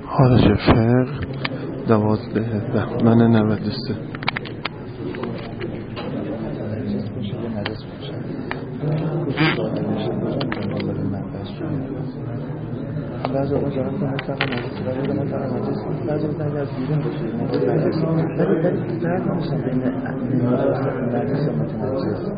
خارج فقه 12 بهمن 93. بعضی اوقات جواب کنه مثلا نجس داره یا مثلا نجس نیست، بعضی وقتا اگه از بیرون باشه نجس ولی فرق نمیشه بین نجس و متنجس.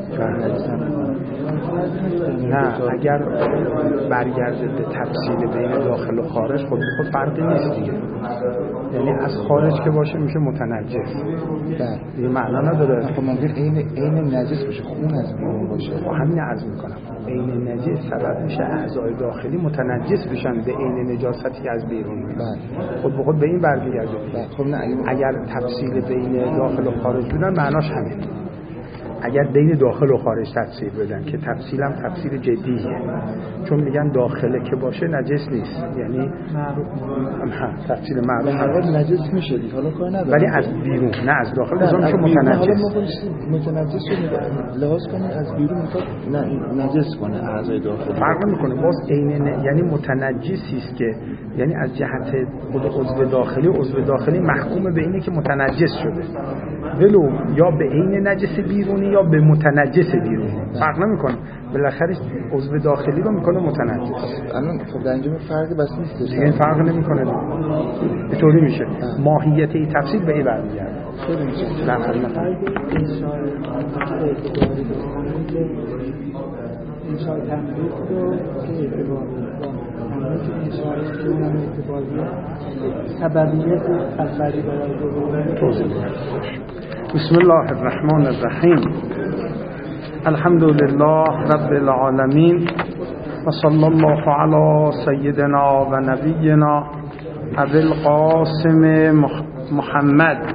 نه، اگر برگرده به تفصیل بین داخل و خارج خود فرقی نیست دیگه. یعنی از خارج که باشه میشه متنجس. بله، یه معنا نداره. خب ممکن عین نجس باشه، خون از بیرون باشه. همین عرض میکنم عین نجس سبب میشه اعضای داخلی متنجس بشن به عین نجاستی که از بیرون میاد. خود به خود به این برمیگرده. خب نه اگر تفصیل بین داخل و خارج بدن معناش همین. اگر بین داخل و خارج تفصیل بدن که تفصیل هم تفصیل جدیه، چون میگن داخله که باشه نجس نیست، یعنی تفصیل معروف نجس میشه دیگه، حالا کار نداره، ولی از بیرون نه از داخل میشه متنجس. متنجس رو لحاظ کنه از بیرون میخواد نه نجس کنه اعضای داخل. فرق میکنه باز عین یعنی متنجسی است که یعنی از جهت خود عضو داخلی محکوم به اینه که متنجس شده، ولو یا به عین نجس بیرونی یا به متنجس بیرونی، فرق نمیکنه، بالاخره عضو داخلی رو میکنه متنجس. الان خب در اینجا فرقی بس نیست، این فرق نمیکنه، اینطوری میشه. ماهیت این تفسیر به این برمیگرده. خیلی میشه در خدمت انشاء تملیک رو که اعتباری سببیت اولی برای توضیح بسم الله الرحمن الرحیم. الحمد لله رب العالمین و صلی الله علی سیدنا و نبینا ابی القاسم محمد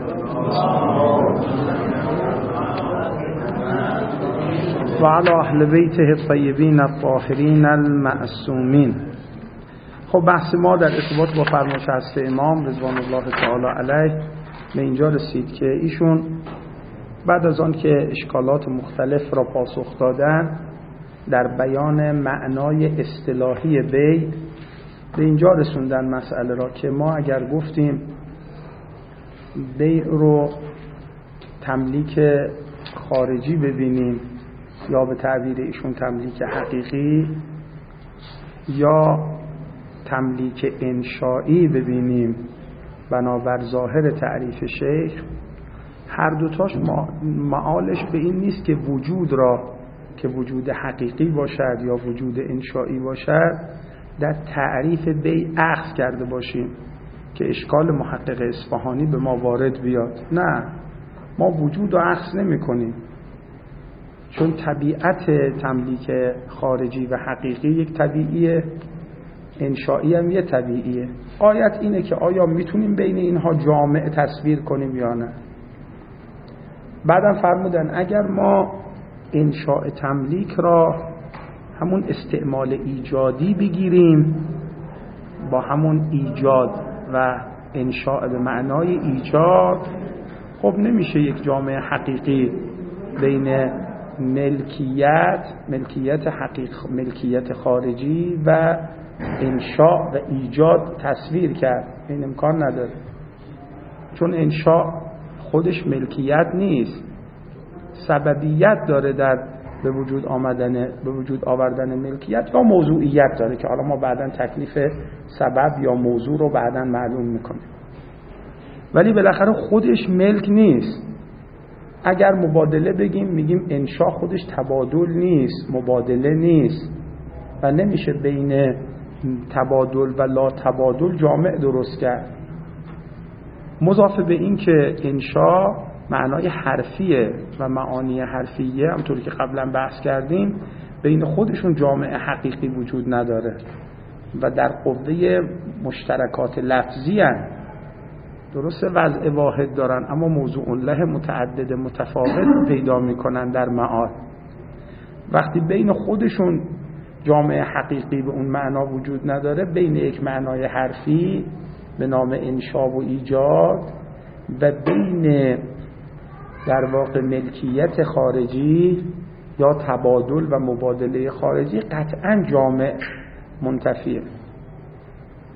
و علی اهل بیته الطیبین الطاهرین المعصومین. خب بحث ما در ارتباط با فرمایش حضرت امام رضوان الله تعالی علیه به اینجا رسید که ایشون بعد از آن که اشکالات مختلف را پاسخ دادن در بیان معنای اصطلاحی بیع به اینجا رسوندن مسئله را که ما اگر گفتیم بیع رو تملیک خارجی ببینیم یا به تعبیر ایشون تملیک حقیقی یا تملیک انشائی ببینیم بنابر ظاهر تعریف شیخ، هر دوتاش معالش به این نیست که وجود را که وجود حقیقی باشد یا وجود انشائی باشد در تعریف بیع اخذ کرده باشیم که اشکال محقق اصفهانی به ما وارد بیاد. نه، ما وجود رو اخذ نمی کنیم، چون طبیعت تملیک خارجی و حقیقی یک طبیعیه، انشائی هم یه طبیعیه. آیت اینه که آیا میتونیم بین اینها جامع تصویر کنیم یا نه. بعدم فرمودن اگر ما انشاء تملیک را همون استعمال ایجادی بگیریم، با همون ایجاد و انشاء به معنای ایجاد، خب نمیشه یک جامع حقیقی بین ملکیت خارجی و انشاء و ایجاد تصویر کرد. این امکان نداره، چون انشاء خودش ملکیت نیست، سببیت داره در به وجود آوردن ملکیت یا موضوعیت داره که حالا ما بعداً تکلیف سبب یا موضوع رو بعداً معلوم میکنیم، ولی بالاخره خودش ملک نیست. اگر مبادله بگیم میگیم انشاء خودش تبادل نیست، مبادله نیست و نمیشه بین تبادل و لا تبادل جامع درست کرد. مضافه به این که انشاء معنای حرفیه و معانی حرفیه همطوری که قبلا بحث کردیم بین خودشون جامع حقیقی وجود نداره و در قوه مشترکات لفظی هن. درسته وضع واحد دارن اما موضوع له متعدد متفاوت پیدا میکنن در معاد. وقتی بین خودشون جامع حقیقی به اون معنا وجود نداره، بین یک معنای حرفی به نام انشاء و ایجاد و بین در واقع ملکیت خارجی یا تبادل و مبادله خارجی قطعا جامع منتفیه.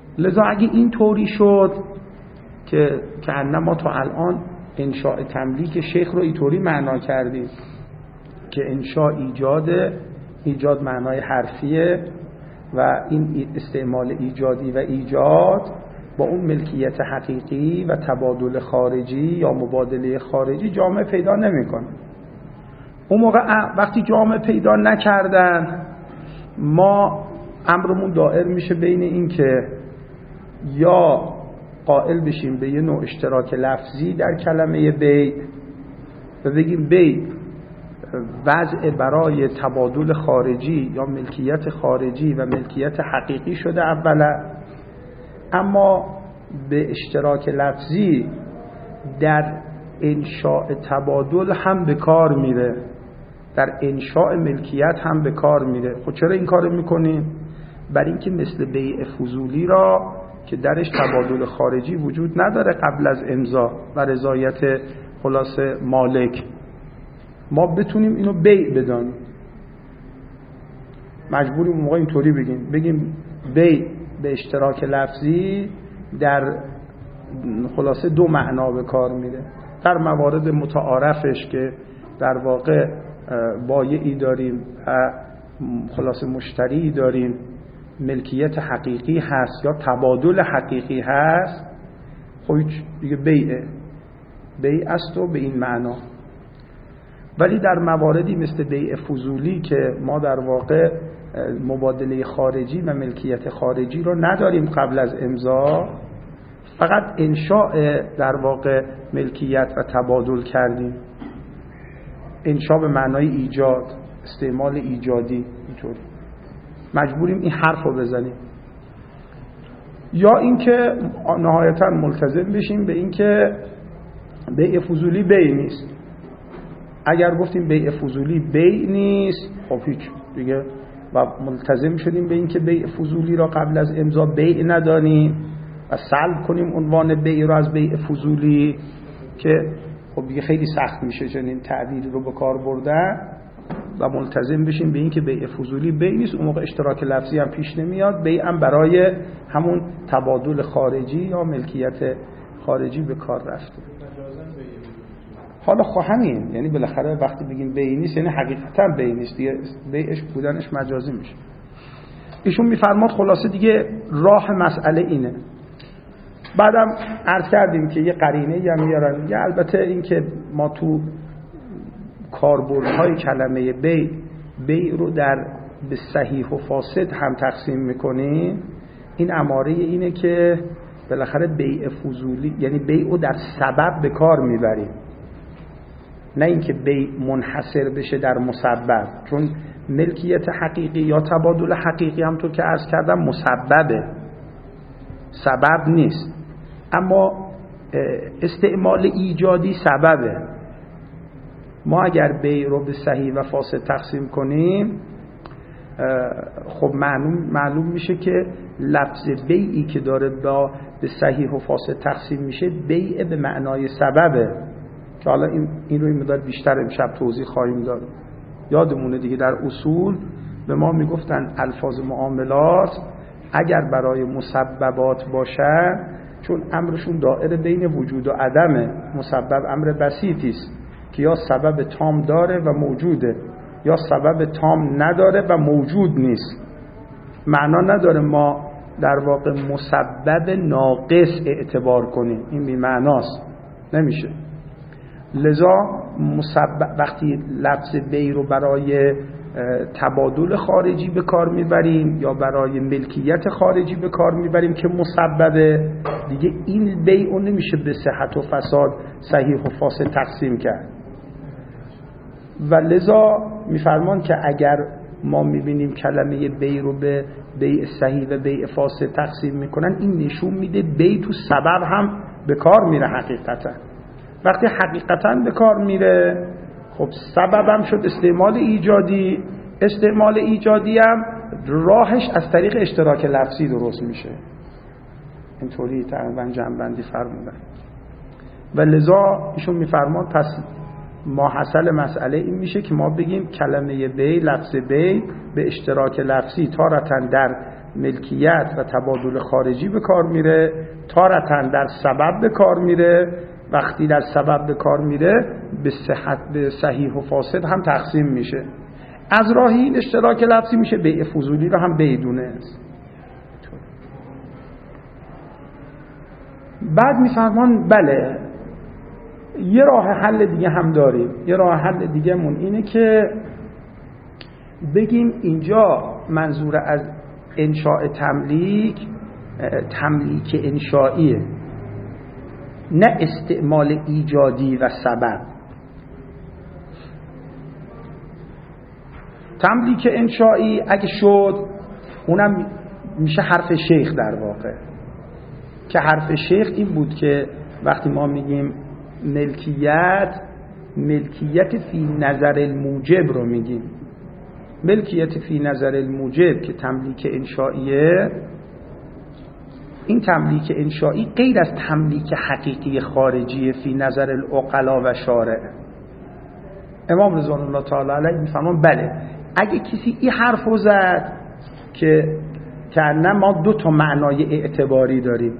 لذا اگه این طوری شد که انما تا الان انشاء تملیک شیخ رو اینطوری معنا کردیم که انشاء ایجاد معنای حرفیه و این استعمال ایجادی و ایجاد با اون ملکیت حقیقی و تبادل خارجی یا مبادله خارجی جامعه پیدا نمی‌کنه. اون موقع وقتی جامعه پیدا نکردن ما امرمون دائر میشه بین این که یا قائل بشیم به یه نوع اشتراک لفظی در کلمه بیع و بگیم بیع وضع برای تبادل خارجی یا ملکیت خارجی و ملکیت حقیقی شده اولا، اما به اشتراک لفظی در انشاء تبادل هم به کار میره، در انشاء ملکیت هم به کار میره. خب چرا این کارو میکنیم؟ برای اینکه مثل بیع فضولی را که درش تبادل خارجی وجود نداره قبل از امضا و رضایت خلاصه مالک، ما بتونیم اینو بیع بدانیم. مجبوریم اون موقع اینطوری بگیم بیع به اشتراک لفظی در خلاصه دو معنا به کار میره. در موارد متعارفش که در واقع بایعی داریم و خلاصه مشتری داریم، ملکیت حقیقی هست یا تبادل حقیقی هست، خب دیگه بیع است و به این معنا. ولی در مواردی مثل بیع فضولی که ما در واقع مبادله خارجی و ملکیت خارجی رو نداریم قبل از امضا، فقط انشاء در واقع ملکیت و تبادل کردیم، انشاء به معنای ایجاد، استعمال ایجادی، اینطوری مجبوریم این حرف رو بزنیم. یا اینکه نهایتا ملتزم بشیم به اینکه بیع فضولی بیع نیست. اگر گفتیم بیع فضولی بیع نیست، خب هیچ دیگه، و ملتزم شدیم به اینکه بیع فضولی را قبل از امضا بیع ندانیم و سلب کنیم عنوان بیع را از بیع فضولی، که خب دیگه خیلی سخت میشه چنین تعبیری رو به کار بردن، و ملتزم بشیم به اینکه بیع فضولی بیع نیست. اون موقع اشتراک لفظی هم پیش نمیاد، بیع هم برای همون تبادل خارجی یا ملکیت خارجی به کار رفته. حالا خب همین، یعنی بالاخره وقتی بگیم بیع نیست یعنی حقیقتا بیع نیست دیگه، بیعش بودنش مجازی میشه. ایشون میفرماد خلاصه دیگه راه مسئله اینه. بعدم عرض کردیم که یه قرینه هم میارن، یه البته این که ما تو کاربردهای کلمه بیع رو در به صحیح و فاسد هم تقسیم میکنیم، این اماره اینه که بالاخره بیع فضولی یعنی بیع رو در سبب به کار میبریم، نه اینکه بیع منحصر بشه در مسبب، چون ملکیت حقیقی یا تبادل حقیقی هم تو که عرض کردم مسببه، سبب نیست، اما استعمال ایجادی سببه. ما اگر بیع رو به صحیح و فاسد تقسیم کنیم، خب معلوم میشه که لفظ بیعی که داره به صحیح و فاسد تقسیم میشه بیع به معنای سببه، که حالا این رو این مدار بیشتر امشب توضیح خواهیم داد. یادمونه دیگه در اصول به ما میگفتن الفاظ معاملات اگر برای مسببات باشن، چون امرشون دائره بین وجود و عدمه، مسبب امر بسیطی است که یا سبب تام داره و موجوده یا سبب تام نداره و موجود نیست. معنا نداره ما در واقع مسبب ناقص اعتبار کنیم، این بی معناست، نمیشه. لذا وقتی لفظ بیع رو برای تبادل خارجی به کار میبریم یا برای ملکیت خارجی به کار میبریم که مسببه، دیگه این بیع رو نمیشه به صحت و فساد صحیح و فاسد تقسیم کرد. و لذا میفرمان که اگر ما میبینیم کلمه بیع رو به بیع صحیح و بیع فاسد تقسیم میکنن، این نشون میده بیع تو سبب هم به کار میره حقیقتا. وقتی حقیقتا به کار میره، خب سببم شد استعمال ایجادی، استعمال ایجادی هم راهش از طریق اشتراک لفظی درست میشه. اینطوری تقریبا جمع‌بندی فرمودن. و لذا ایشون میفرمان پس ماحصل مسئله این میشه که ما بگیم کلمه بیع، لفظ بیع به اشتراک لفظی تارتاً در ملکیت و تبادل خارجی به کار میره، تارتاً در سبب به کار میره. وقتی در سبب به کار میره به صحیح و فاسد هم تقسیم میشه. از راهی این اشتراک لفظی میشه بیع فضولی رو هم بیع دونست. بعد میفرمان بله یه راه حل دیگه هم داریم. یه راه حل دیگه مون اینه که بگیم اینجا منظور از انشاء تملیک انشائیه، نه استعمال ایجادی و سبب. تملیک انشائی اگه شد اونم میشه حرف شیخ در واقع، که حرف شیخ این بود که وقتی ما میگیم ملکیت فی نظر الموجب رو میگیم. ملکیت فی نظر الموجب که تملیک انشائیه، این تملیک انشائی غیر از تملیک حقیقی خارجی فی نظر العقلا و شارع. امام رضوان الله تعالی علیه میفرمان بله اگه کسی این حرف رو زد که نه ما دو تا معنای اعتباری داریم،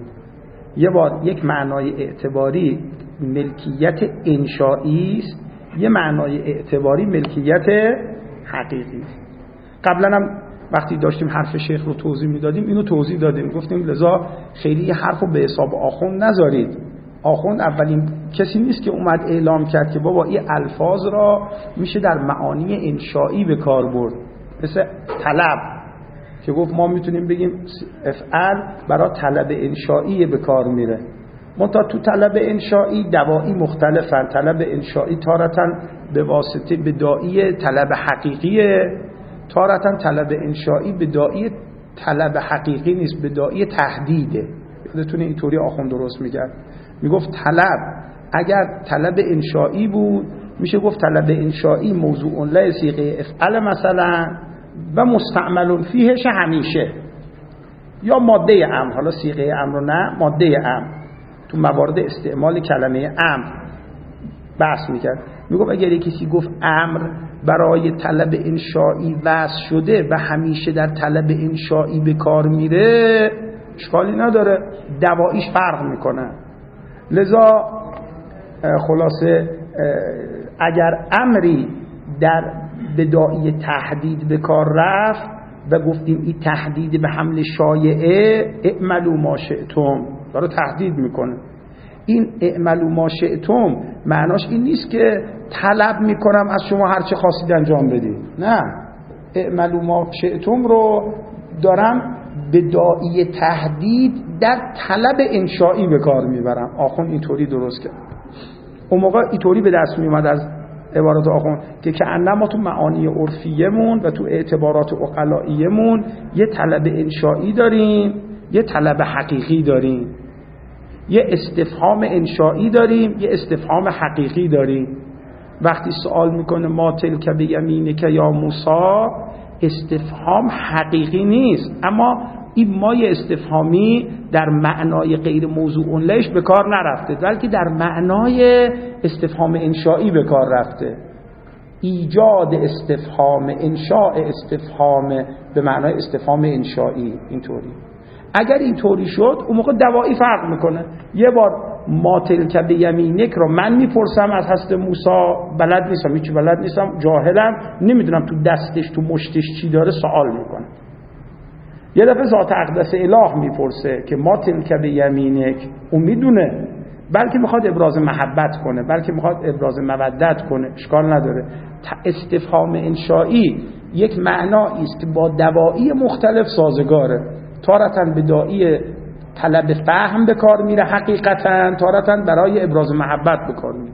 یک معنای اعتباری ملکیت انشائی است، یه معنای اعتباری ملکیت حقیقی است. قبلا هم وقتی داشتیم حرف شیخ رو توضیح میدادیم اینو توضیح دادیم، گفتیم لذا خیلی حرف رو به حساب آخوند نذارید. آخوند اولین کسی نیست که اومد اعلام کرد که بابا این الفاظ را میشه در معانی انشائی به کار برد، مثل طلب که گفت ما میتونیم بگیم افعل برای طلب انشائی به کار میره. منتها تو طلب انشائی دوائی مختلفن. طلب انشائی تارتاً به واسطه بدائی طلب حقیقیه، تارتاً طلب انشائی بدائی طلب حقیقی نیست، بدائی تهدیده. یادتونه اینطوری آخوند درست میگرد، میگفت طلب اگر طلب انشائی بود میشه گفت طلب انشائی موضوع له صیغه افعل مثلا و مستعمل فیهش همیشه، یا ماده امر. حالا صیغه امر نه، ماده امر تو موارد استعمال کلمه امر بحث میکرد. میگفت اگر کسی گفت امر برای طلب انشائی وضع شده و همیشه در طلب انشائی به کار میره اشکالی نداره، دواییش فرق میکنه. لذا خلاصه اگر امری در بدائی تهدید به کار رفت و گفتیم این تهدید به حمل شایعه، اعملوا ما شئتم، داره تهدید میکنه. این اعملوا ما شئتم معناش این نیست که طلب میکنم از شما هر چه خواستید انجام بدید، نه، اعملوا ما شئتم رو دارم بدائی تهدید در طلب انشائی به کار میبرم. آخوند اینطوری درست کرد. اون موقع اینطوری به دست میومد از عبارات آخوند که انما تو معانی عرفیمون و تو اعتبارات عقلائیمون یه طلب انشائی داریم، یه طلب حقیقی داریم، یه استفهام انشائی داریم، یه استفهام حقیقی داریم. وقتی سوال میکنه ما تلک بیمینک یا موسی، استفهام حقیقی نیست، اما این مای استفهامی در معنای غیر موضوع لهش به کار نرفته، بلکه در معنای استفهام انشائی به کار رفته. ایجاد استفهام، انشاء استفهام به معنای استفهام انشائی. اینطوری اگر اینطوری شد اون موقع دوایی فرق میکنه. یه بار ما تلک بیمینک رو من میپرسم از حضرت موسی، بلد نیستم، هیچی بلد نیستم، جاهلم، نمیدونم تو دستش تو مشتش چی داره، سوال میکنه. یه دفعه ذات اقدس اله میپرسه که ما تلک بیمینک، اون میدونه، بلکه میخواد ابراز محبت کنه، بلکه میخواد ابراز مودت کنه، اشکال نداره. استفهام انشائی یک معنایی است که با دوائی مختلف سازگاره. تارتاً بدائی طلب فهم به کار میره حقیقتاً، تارتاً برای ابراز محبت به کار میره.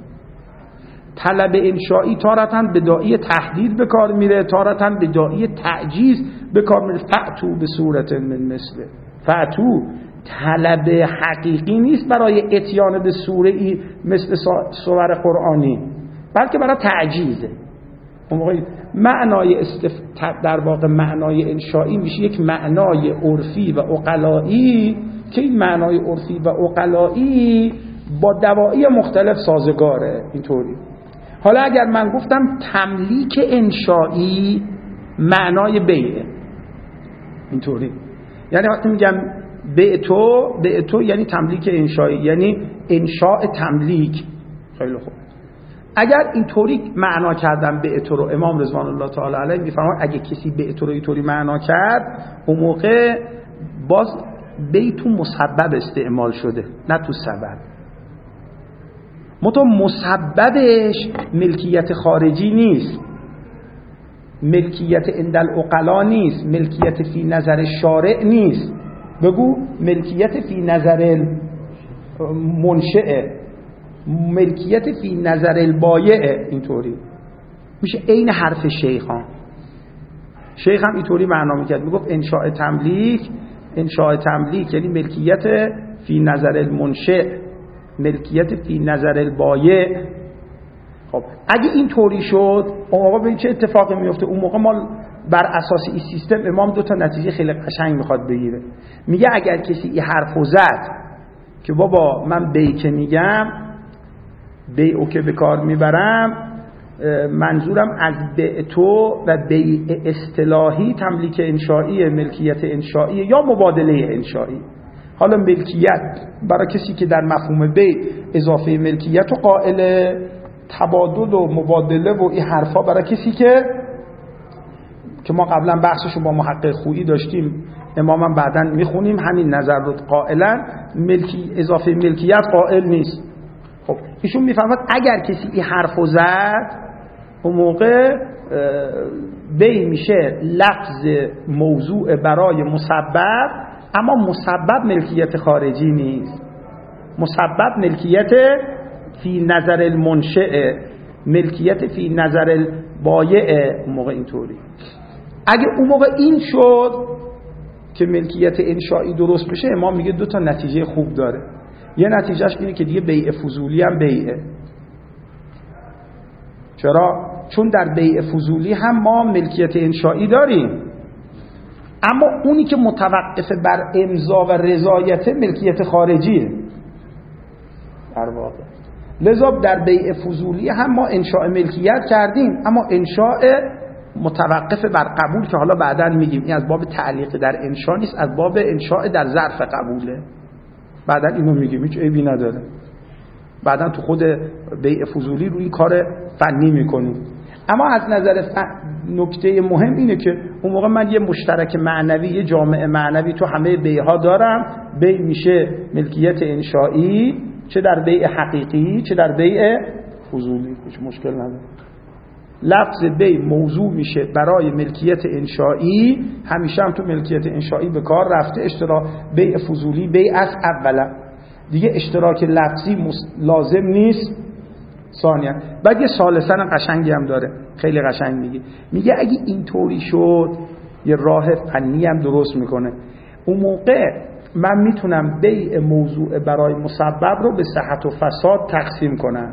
طلب انشائی تارتاً بدائی تهدید به کار میره، تارتاً بدائی تعجیز به کار میره. فأتو به صورت من مثله، فأتو طلب حقیقی نیست برای اتیان به سوره‌ای مثل سور قرآنی، بلکه برای تعجیزه. اون موقع معنای در واقع معنای انشائی میشه یک معنای عرفی و عقلایی که این معنای عرفی و عقلایی با دوائی مختلف سازگاره. اینطوری. حالا اگر من گفتم تملیک انشائی معنای بیعه، اینطوری یعنی وقتی میگم به تو یعنی تملیک انشایی، یعنی انشاء تملیک. خیلی خوب. اگر اینطوری معنا کردم به تو رو، امام رضوان الله تعالی علیه میفرماید اگه کسی به تو رو اینطوری معنا کرد، اون موقع باز بیتو مسبب استعمال شده نه تو سبب. مسببش ملکیت خارجی نیست، ملکیت عند العقلا نیست، ملکیت فی نظر شارع نیست. بگو ملکیت فی نظر منشئه، ملکیت فی نظر البایعه. اینطوری میشه عین حرف شیخان. شیخ هم اینطوری معنا میکرد، میگفت انشاء تملیک یعنی ملکیت فی نظر المنشئ، ملکیت فی نظر البایع. خب اگه اینطوری شد اون موقع به چه اتفاقی میفته؟ اون موقع ما بر اساس این سیستم امام دو تا نتیجه خیلی قشنگ میخواد بگیره. میگه اگر کسی این حرفو زد که بابا من که میگم بیعو که به کار میبرم، منظورم از بیعتو و بیع اصطلاحی تملیک انشایی، ملکیت انشایی یا مبادله انشایی. حالا ملکیت برای کسی که در مفهوم بیع اضافه ملکیت و قائل، تبادل و مبادله و این حرفا برای کسی که ما قبلا بحثشو با محقق خویی داشتیم، امامم بعداً میخونیم، همین نظر رو قائلا اضافه ملکیت قائل نیست. خب ایشون میفهمد اگر کسی این حرفو زد اون موقع بیع میشه لفظ موضوع برای مسبب، اما مسبب ملکیت خارجی نیست، مسبب ملکیت فی نظر المنشئ، ملکیت فی نظر البایع. اون موقع اینطوری. اگه اون موقع این شد که ملکیت انشایی درست بشه، امام میگه دو تا نتیجه خوب داره. یه نتیجهش اینه که دیگه بیع فضولی هم بیعه. چرا؟ چون در بیع فضولی هم ما ملکیت انشایی داریم، اما اونی که متوقف بر امضا و رضایت ملکیت خارجیه در واقع. لذا در بیع فضولی هم ما انشاء ملکیت کردیم، اما انشاء متوقف بر قبول که حالا بعداً میگیم این از باب تعلیق در انشاء نیست، از باب انشاء در ظرف قبوله. بعداً اینو میگیم هیچ عیبی نداره، بعداً تو خود بیع فضولی روی کار فنی میکنیم. اما از نظر نکته مهم اینه که اون موقع من یه مشترک معنوی، یه جامعه معنوی تو همه بیع‌ها دارم. بیع میشه ملکیت انشایی، چه در بیع حقیقی چه در بیع فضولی، هیچ مشکل نداره. لفظ بیع موضوع میشه برای ملکیت انشایی، همیشه هم تو ملکیت انشایی به کار رفته. بیع فضولی بیع از اولا دیگه اشتراک لفظی لازم نیست. ثانیا بعد یه ثالثاً قشنگی هم داره، خیلی قشنگ میگه اگه اینطوری شد یه راه فنی هم درست میکنه. اون موقع من میتونم بیع موضوع برای مسبب رو به صحت و فساد تقسیم کنم.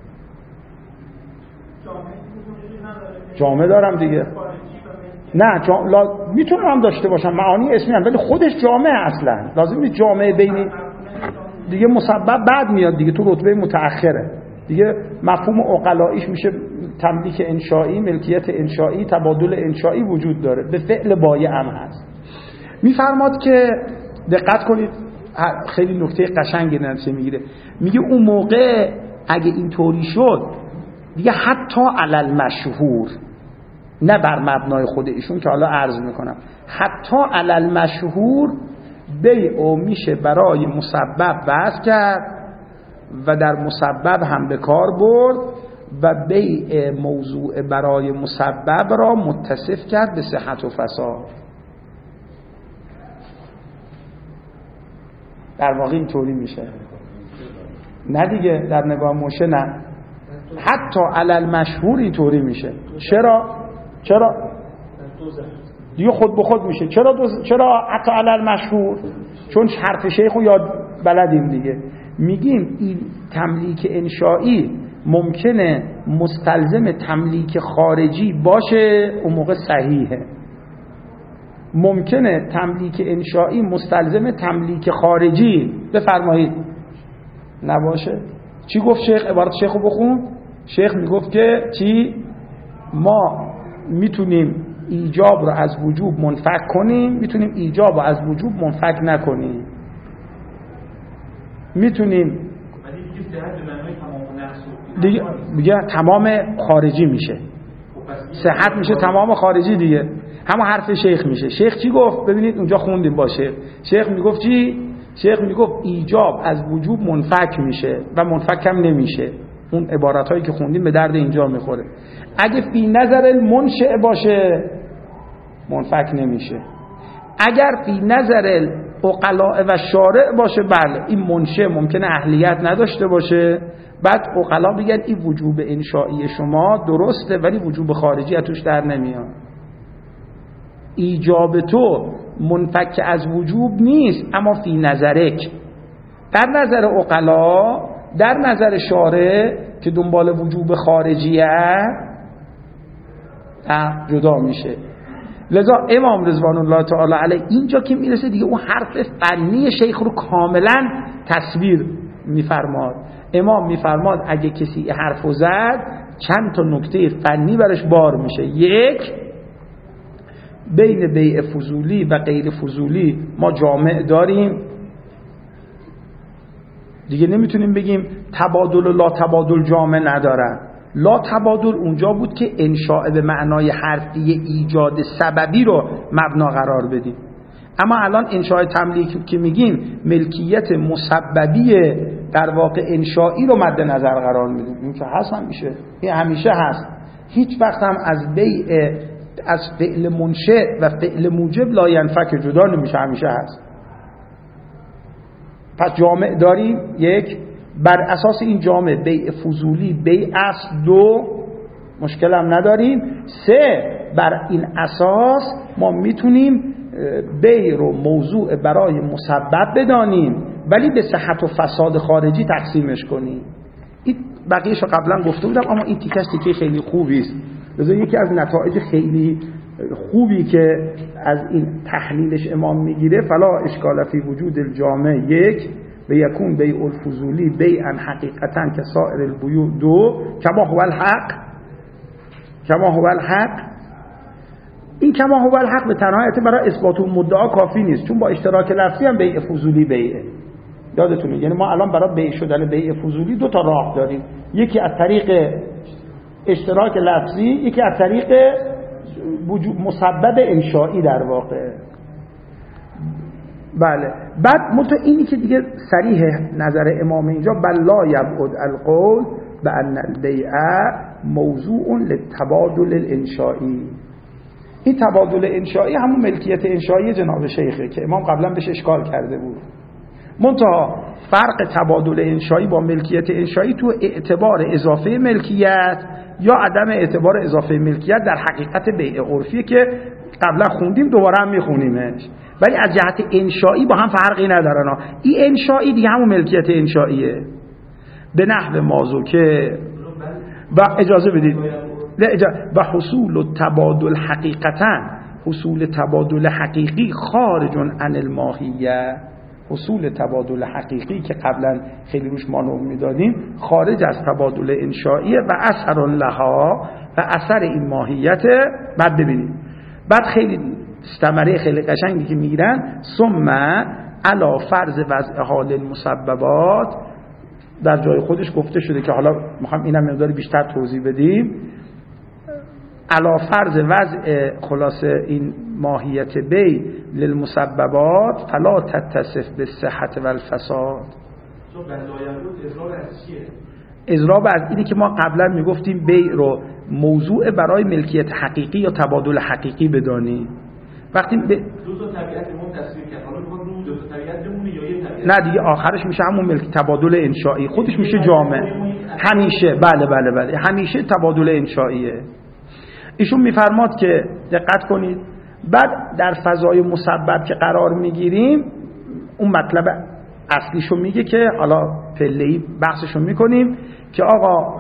جامعه دارم دیگه، نه میتونم هم داشته باشم، معانی اسمی هم، ولی خودش جامعه اصلا لازم نیست جامعه بینی دیگه. مسبب بعد میاد دیگه، تو رتبه متأخره دیگه. مفهوم عقلاییش میشه تملیک انشایی، ملکیت انشایی، تبادل انشایی وجود داره، به فعل بایع هم هست. میفرماد که دقت کنید، خیلی نکته قشنگی نتیجه میگیره. میگه اون موقع اگه اینطوری شد دیگه حتی علل مشهور، نه بر مبنای خود ایشون که حالا عرض میکنم، حتی علل مشهور بیع میشه برای مسبب وضع کرد و در مسبب هم به کار برد و بیع موضوع برای مسبب را متصف کرد به صحت و فساد. در واقع اینطوری میشه، نه دیگه در نگاه موشه نه، حتی علل مشهور اینطوری میشه. چرا دیگه خود به خود میشه. چرا حتی علل مشهور؟ چون حرف شیخو یاد بلدیم دیگه. میگیم این تملیک انشایی ممکنه مستلزم تملیک خارجی باشه، اون موقع صحیحه. ممکنه تملیک انشایی مستلزم تملیک خارجی بفرمایید نباشه. چی گفت شیخ؟ عبارت شیخو بخون. شیخ میگفت که چی؟ ما میتونیم ایجاب رو از وجوب منفک کنیم، میتونیم ایجاب رو از وجوب منفک نکنیم. میتونیم دیگه تمام خارجی میشه، صحت میشه تمام خارجی دیگه. همون حرف شیخ میشه. شیخ چی گفت؟ ببینید اونجا خوندیم باشه. شیخ میگفت چی؟ شیخ میگفت ایجاب از وجوب منفک میشه و منفک هم نمیشه. اون عبارت هایی که خوندیم به درد اینجا میخوره. اگه فی نظر المنشأ باشه منفک نمیشه. اگر فی نظر عقلاء و شارع باشه بله این منشأ ممکنه اهلیت نداشته باشه، بعد عقلا بگن این وجوب انشایی شما درسته ولی وجوب خارجی از توش در نمیاد. ایجاب تو منفک از وجوب نیست، اما فی نظرک، در نظر عقلا، در نظر شارع که دنبال وجوب خارجیه جدا میشه. لذا امام رضوان الله تعالی علیه اینجا که میرسه دیگه اون حرف فنی شیخ رو کاملا تصویر میفرماد. امام میفرماد اگه کسی حرفو زد چند تا نکته فنی برش بار میشه. یک، بین بیع فضولی و غیر فضولی ما جامع داریم دیگه، نمیتونیم بگیم تبادل و لا تبادل جامع ندارن. لا تبادل اونجا بود که انشاء به معنای حرفی ایجاد سببی رو مبنا قرار بدیم، اما الان انشاء تملیک که میگیم ملکیت مسببی در واقع انشایی رو مد نظر قرار میدیم. این که هست همیشه، این همیشه هست. هیچ وقت هم از بیع از فعل منشأ و فعل موجب لا ینفک جدا نمیشه، همیشه هست. پس جامع داریم. یک، بر اساس این جامع بیع فضولی بیع است. دو، مشکل هم نداریم. سه، بر این اساس ما میتونیم بیع رو موضوع برای مسبب بدانیم ولی به صحت و فساد خارجی تقسیمش کنیم. این بقیه‌شو قبلا گفته بودم، اما این تیکش تیکه خیلی خوبی است. لذا یکی از نتایج خیلی خوبی که از این تحلیلش امام میگیره فلا اشکال فی وجود الجامع، یک، به یکون بیع الفضولی بیعا حقیقتا که سایر البیوع. دو، کما هو الحق، کما هو الحق. این کما هو الحق به تنهایت برای اثبات اون مدعا کافی نیست، چون با اشتراک لفظی هم بیع فضولی بیعه. یادتونه یعنی ما الان برای بیع شدن بیع فضولی دو تا راه داریم، یکی از طریق اشتراک لفظی، یکی از طریق مسبب انشایی در واقع. بله. بعد منتها اینی که دیگه صریح نظر امام اینجا بل لا یبعد القول بان البیع موضوع للتبادل الانشایی. این تبادل انشایی همون ملکیت انشایی جناب شیخه که امام قبلا بهش اشکال کرده بود. منتها فرق تبادل انشایی با ملکیت انشایی تو اعتبار اضافه ملکیت یا عدم اعتبار اضافه ملکیت در حقیقت بیع عرفیه که قبلا خوندیم، دوباره هم میخونیمش، ولی از جهت انشایی با هم فرقی ندارن. این انشایی دیگه همون ملکیت انشاییه به نحو مازوکه و اجازه بدید و حصول تبادل حقیقتا، حصول تبادل حقیقی خارج عن الماهیه. حصول تبادل حقیقی که قبلا خیلی روش مانور میدادیم خارج از تبادل انشائیه و اثر لها و اثر این ماهیت. بعد ببینید بعد خیلی ثمره خیلی قشنگی که میگیرن ثم علی فرض وضع حال المسببات، در جای خودش گفته شده که حالا میخوام اینم مقدار بیشتر توضیح بدیم. علی فرض وضع خلاصه این ماهیت بی للمسببات فلا تتصف بالصحت والفساد. اضراب از اینی که ما قبلا میگفتیم بیع رو موضوع برای ملکیت حقیقی یا تبادل حقیقی بدانیم. وقتی دو تا طبیعت ما تصویر کرد، حالا میخواد رو دو تا طبیعت بمونه یا یه طبیعت؟ نه دیگه آخرش میشه همون ملک تبادل انشایی، خودش میشه جامع همیشه. بله همیشه تبادل انشاییه. ایشون میفرماد که دقت کنید بعد در فضای مسبب که قرار میگیریم اون مطلب اصلیشو میگه که حالا پله‌ای بحثشو میکنیم که آقا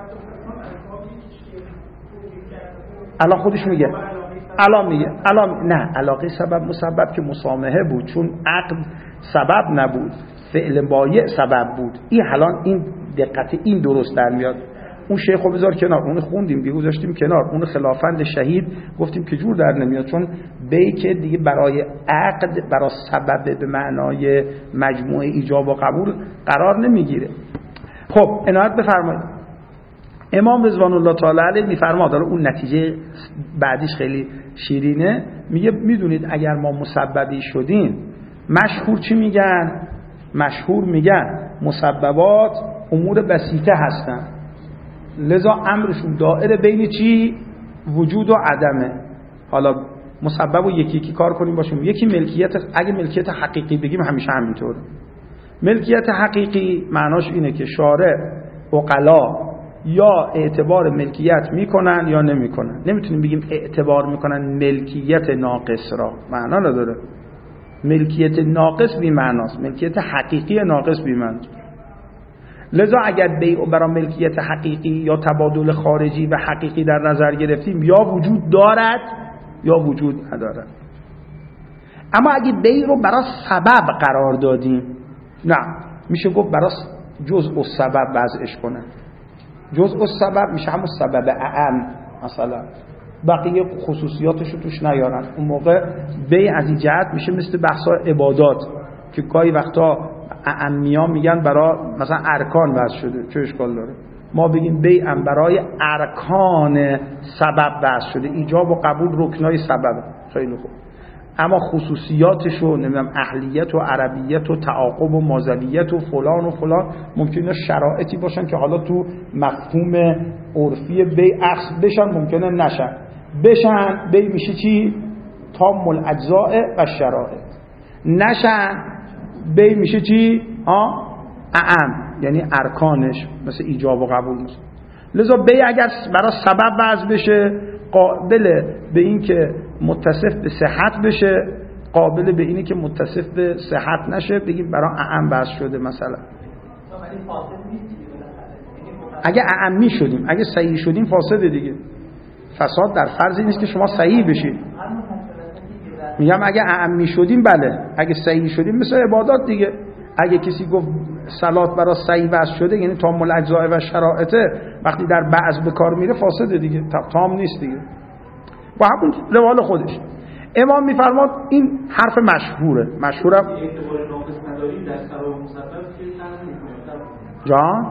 الان خودش میگه الان نه علاقه سبب مسبب که مسامحه بود، چون عقد سبب نبود، فعل بایع سبب بود. این الان این دقت این درست در میاد. اون شیخ رو بذار کنار، اون خوندیم دیگه گذاشتیم کنار، اون خلافند شهید گفتیم که جور در نمیاد، چون بی که دیگه برای عقد، برای سبب به معنای مجموعه ایجاب و قبول قرار نمیگیره. خب عنایت بفرمایید. امام رضوان الله تعالی علیه میفرماد، داره اون نتیجه بعدیش خیلی شیرینه، میگه میدونید اگر ما مسببی شدیم، مشهور چی میگن؟ مشهور میگن مسببات امور بسیطه هستن، لذا امرشون دائره بین چی؟ وجود و عدمه. حالا مسبب و یکی یکی کار کنیم باشیم. یکی ملکیت، اگه ملکیت حقیقی بگیم همیشه همینطوره. ملکیت حقیقی معناش اینه که شارع، عقلا یا اعتبار ملکیت میکنن یا نمیکنن. نمیتونیم بگیم اعتبار میکنن ملکیت ناقص را، معنا نداره. ملکیت ناقص بی معناست، ملکیت حقیقی ناقص بی معناست. لذا اگر بیع برای ملکیت حقیقی یا تبادل خارجی و حقیقی در نظر گرفتیم، یا وجود دارد یا وجود ندارد. اما اگه بیع رو برای سبب قرار دادیم، نه، میشه گفت برای جزء السبب وضعش کنن. جزء السبب میشه همون سبب اعم، مثلا بقیه خصوصیاتشو توش نیارن. اون موقع بیع از این جهت میشه مثل بحث‌های عبادات که گاهی وقتا اعمیا میگن برای مثلا ارکان وضع شده، چه اشکال داره ما بگیم بیع برای ارکان سبب وضع شده، ایجاب و قبول رکنای سبب، خیلی خوب. اما خصوصیاتشو، نمیدونم اهلیت و عربیت و تعاقب و مازلیت و فلان و فلان، ممکنه شرایطی باشن که حالا تو مفهوم عرفی بیع عکس بشن، ممکنه نشن. بشن بیع میشه چی؟ تام الاجزاء و شرایط. نشن بیع میشه چی؟ اعم، یعنی ارکانش مثل ایجاب و قبول نیست. لذا بیع اگر برای سبب وضع بشه، قابل به این که متصف به صحت بشه، قابل به اینی که متصف به صحت نشه، بگیم برای اعم وضع شده. مثلا اگه اعمی شدیم، اگه صحیح شدیم فاسده دیگه. فساد در فرض نیست که شما صحیح بشید. میگم اگه اعمی شدیم بله، اگه صحیح شدیم مثل عبادات دیگه. اگه کسی گفت صلات برای صحیح وضع شده، یعنی تام الاجزاء و شرایطه، وقتی در بعض به کار میره فاسده دیگه، تام نیست دیگه. با همون روال خودش امام میفرماد این حرف مشهوره. مشهورم اعتبار ناقص نداری در سبب مسبب که جان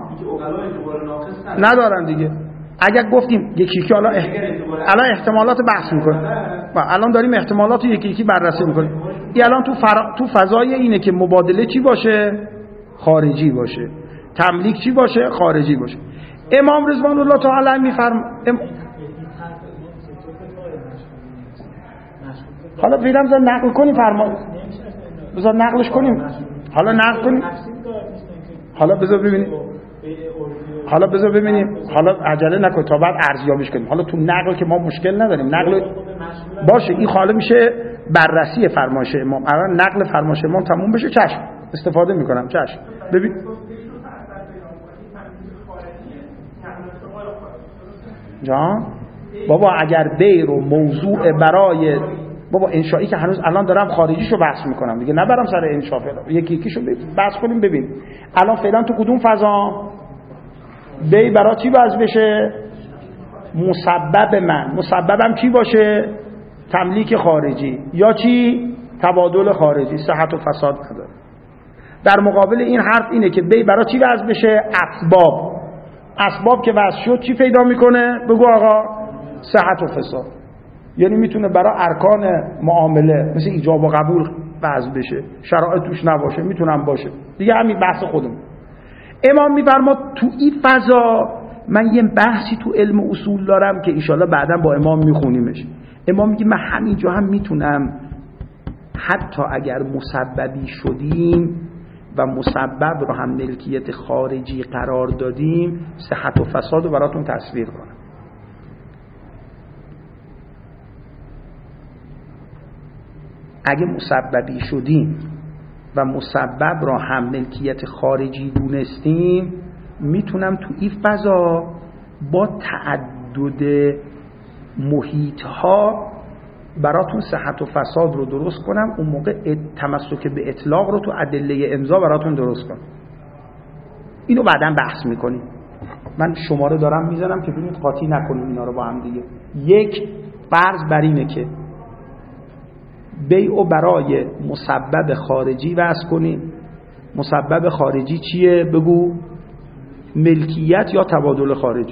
ندارن دیگه. اگر گفتیم یکی که الان احتمالات بحث میکنیم، الان داریم احتمالات یکی یکی بررسی میکنیم. این الان تو فضای اینه که مبادله چی باشه؟ خارجی باشه. تملیک چی باشه؟ خارجی باشه. امام رضوان الله تعالی حالا فعلا بذار نقل کنیم، بذار نقلش کنیم. حالا نقل کنیم، حالا بذار ببینیم، حالا عجله نکن تا بعد ارزیابیش کنیم. حالا تو نقل که ما مشکل نداریم، نقل باشه، این حالا میشه بررسی فرمایش امام. الان نقل فرمایش امام تموم بشه، چشم استفاده میکنم، چشم. ببین جان بابا، اگر بیع رو موضوع برای بابا انشایی که هنوز الان دارم خارجیشو بحث میکنم دیگه، نبرم سر انشا، یکی یکیشو بحث کنیم. ببین الان فعلا تو کدوم فضا بیع برای چی وضع بشه؟ مسبب من، مسببم چی باشه؟ تملیک خارجی یا چی؟ تبادل خارجی، صحت و فساد نداره. در مقابل این حرف اینه که بیع برای چی وضع بشه؟ اسباب که وضع شد چی پیدا میکنه؟ بگو آقا، صحت و فساد. یعنی میتونه برای ارکان معامله مثل ایجاب و قبول وضع بشه، شرایط توش نباشه، میتونم باشه دیگه. همین بحث خودم. امام میفرماد تو این فضا من یه بحثی تو علم اصول دارم که انشالله بعدا با امام میخونیمش. امام میگه من همینجا هم میتونم، حتی اگر مسببی شدیم و مسبب رو هم ملکیت خارجی قرار دادیم، صحت و فساد رو براتون تصویر کنم. اگه مسببی شدیم و مسبب را هم ملکیت خارجی دونستیم، میتونم تو این فضا با تعدد محیطها براتون صحت و فساد رو درست کنم. اون موقع تمسک به اطلاق رو تو ادله امضا براتون درست کنم. اینو بعداً بحث میکنیم. من شماره دارم میزنم که ببینید قاطی نکنیم اینا رو با هم دیگه. یک، فرض بر اینه که بیع برای مسبب خارجی وضع کنیم. مسبب خارجی چیه؟ بگو. ملکیت یا تبادل خارجی.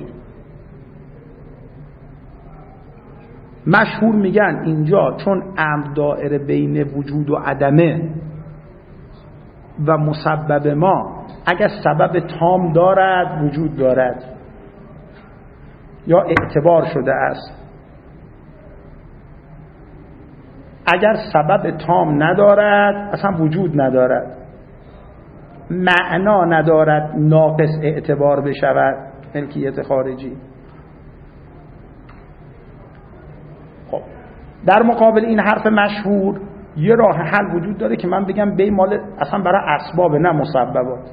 مشهور میگن اینجا چون امر دائره بین وجود و عدمه و مسبب ما اگر سبب تام دارد وجود دارد یا اعتبار شده است، اگر سبب تام ندارد اصلا وجود ندارد، معنا ندارد، ناقص اعتبار بشود، ملکیت خارجی. خب در مقابل این حرف مشهور یه راه حل وجود داره که من بگم بی مال اصلا برای اسباب نه مسببات.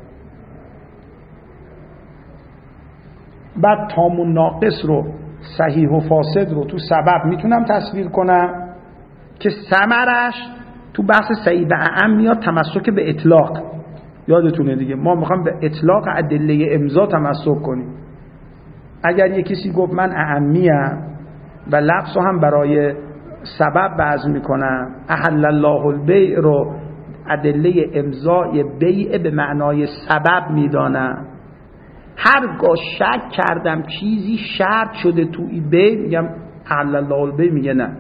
بعد تام و ناقص رو، صحیح و فاسد رو تو سبب میتونم تصویر کنم که ثمرش تو بحث صحیح و اعم میاد تمسک به اطلاق. یادتونه دیگه ما میخوام به اطلاق ادله امضا تمسک کنیم. اگر یک کسی گفت من اعمیم و لفظو هم برای سبب وضع میکنم، احل الله البیع رو ادله امضای بیع به معنای سبب میدانم، هرگاه شک کردم چیزی شرط شده تو این بیع میگم احل الله البیع، میگه نه.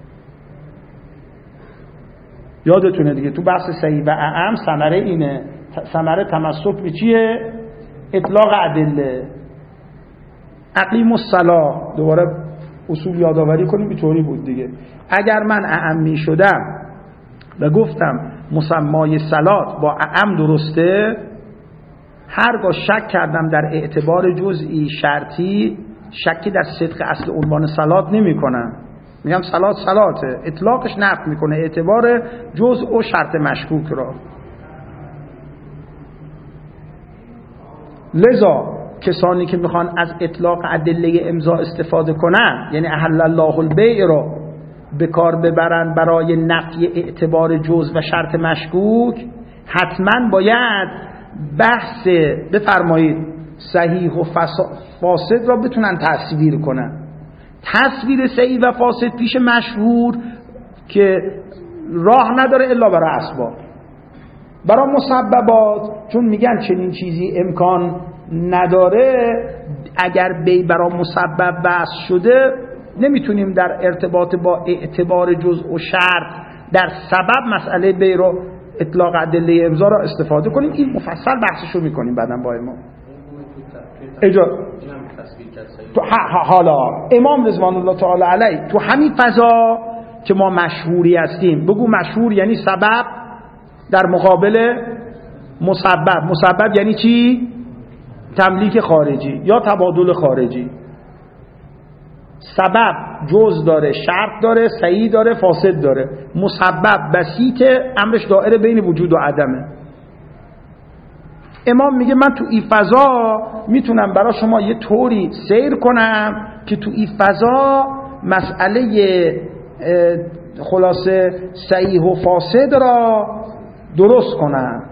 یادتونه دیگه تو بحث صحیح و اعم ثمره اینه، ثمره تمسک به چیه؟ اطلاق ادله. اقیم الصلاة، دوباره اصول یادآوری کنیم، اینطوری بود دیگه. اگر من اعمی شدم و گفتم مسمای صلات با اعم درسته، هرگاه شک کردم در اعتبار جزئی شرطی، شکی در صدق اصل عنوان صلات نمی کنم، میگم صلات صلاته، اطلاقش نفی میکنه اعتبار جزء و شرط مشکوک را. لذا کسانی که میخوان از اطلاق ادله امضا استفاده کنن، یعنی احل الله البیع رو به کار ببرن برای نفی اعتبار جزء و شرط مشکوک، حتما باید بحث بفرمایید صحیح و فاسد را بتونن تصویر کنن. تصویر صحیح و فاسد پیش مشهور که راه نداره الا برای اسباب. برای مسببات چون میگن چنین چیزی امکان نداره، اگر بی برای مسبب وضع شده نمیتونیم در ارتباط با اعتبار جزء و شرط در سبب مسئله بی رو اطلاق ادله امضا را استفاده کنیم. این مفصل بحثشو میکنیم بعداً با امام. حالا امام رضوان الله تعالی علیه تو همین فضا که ما مشهوری هستیم، بگو مشهور یعنی سبب در مقابل مسبب. مسبب یعنی چی؟ تملیک خارجی یا تبادل خارجی. سبب جز داره، شرط داره، صحیح داره، فاسد داره. مسبب بسیط، امرش دائره بین وجود و عدمه. امام میگه من تو این فضا میتونم برای شما یه طوری سیر کنم که تو این فضا مسئله خلاصه صحیح و فاسد را درست کنم،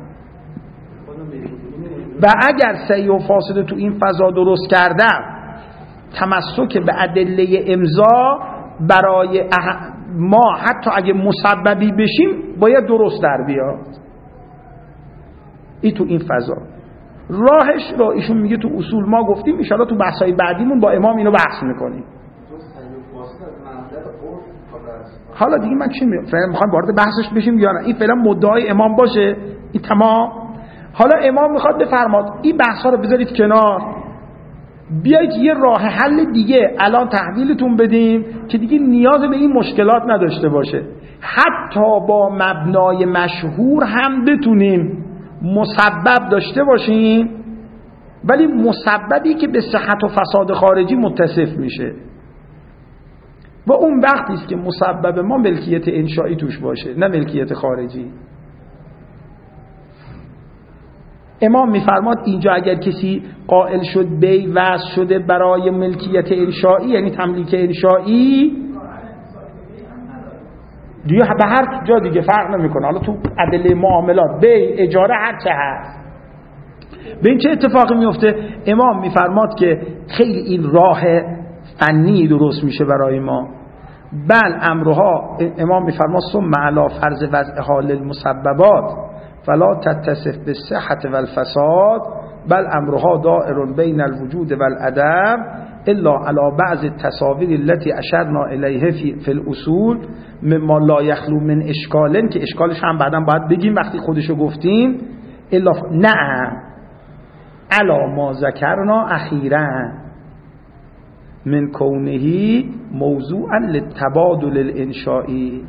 و اگر صحیح و فاسد تو این فضا درست کردم، تمسک به ادله امضا برای ما حتی اگه مسببی بشیم باید درست در بیاد. این تو این فضا راهش رو ایشون میگه تو اصول ما گفتیم، ان شاءالله تو بحث‌های بعدیمون با امام اینو بحث میکنیم. حالا دیگه من چی میخوام وارد بحثش بشیم یا نه؟ این فعلا مدعای امام باشه، این تمام. حالا امام میخواد بفرماد این بحث‌ها رو بذارید کنار، بیایید یه راه حل دیگه الان تحویلتون بدیم که دیگه نیاز به این مشکلات نداشته باشه. حتی با مبنای مشهور هم بتونیم مسبب داشته باشیم، ولی مسببی که به صحت و فساد خارجی متصف میشه، و اون وقتی است که مسبب ما ملکیت انشایی توش باشه نه ملکیت خارجی. امام میفرماد اینجا اگر کسی قائل شد بی وضع شده برای ملکیت انشایی، یعنی تملیک انشایی، دیگه به هر جا دیگه فرق نمیکنه، حالا تو ادله معاملات بی اجاره هر چه هست، به این چه اتفاقی میفته؟ امام میفرماد که خیلی این راه فنی درست میشه برای ما. بل امرها، امام میفرماد ثم علی فرض وضع حال المسببات فلا تتصف بالصحة والفساد بل امرها دائر بین الوجود والعدم الا علی بعض التصاویر التي اشرنا الیه فی الاصول مما لا یخلو من اشکالن، که اشکالش هم بعداً باید بگیم وقتی خودشو گفتیم. الا نعم علی ما ذکرنا اخیراً من کونهی موضوعا للتبادل الانشائی.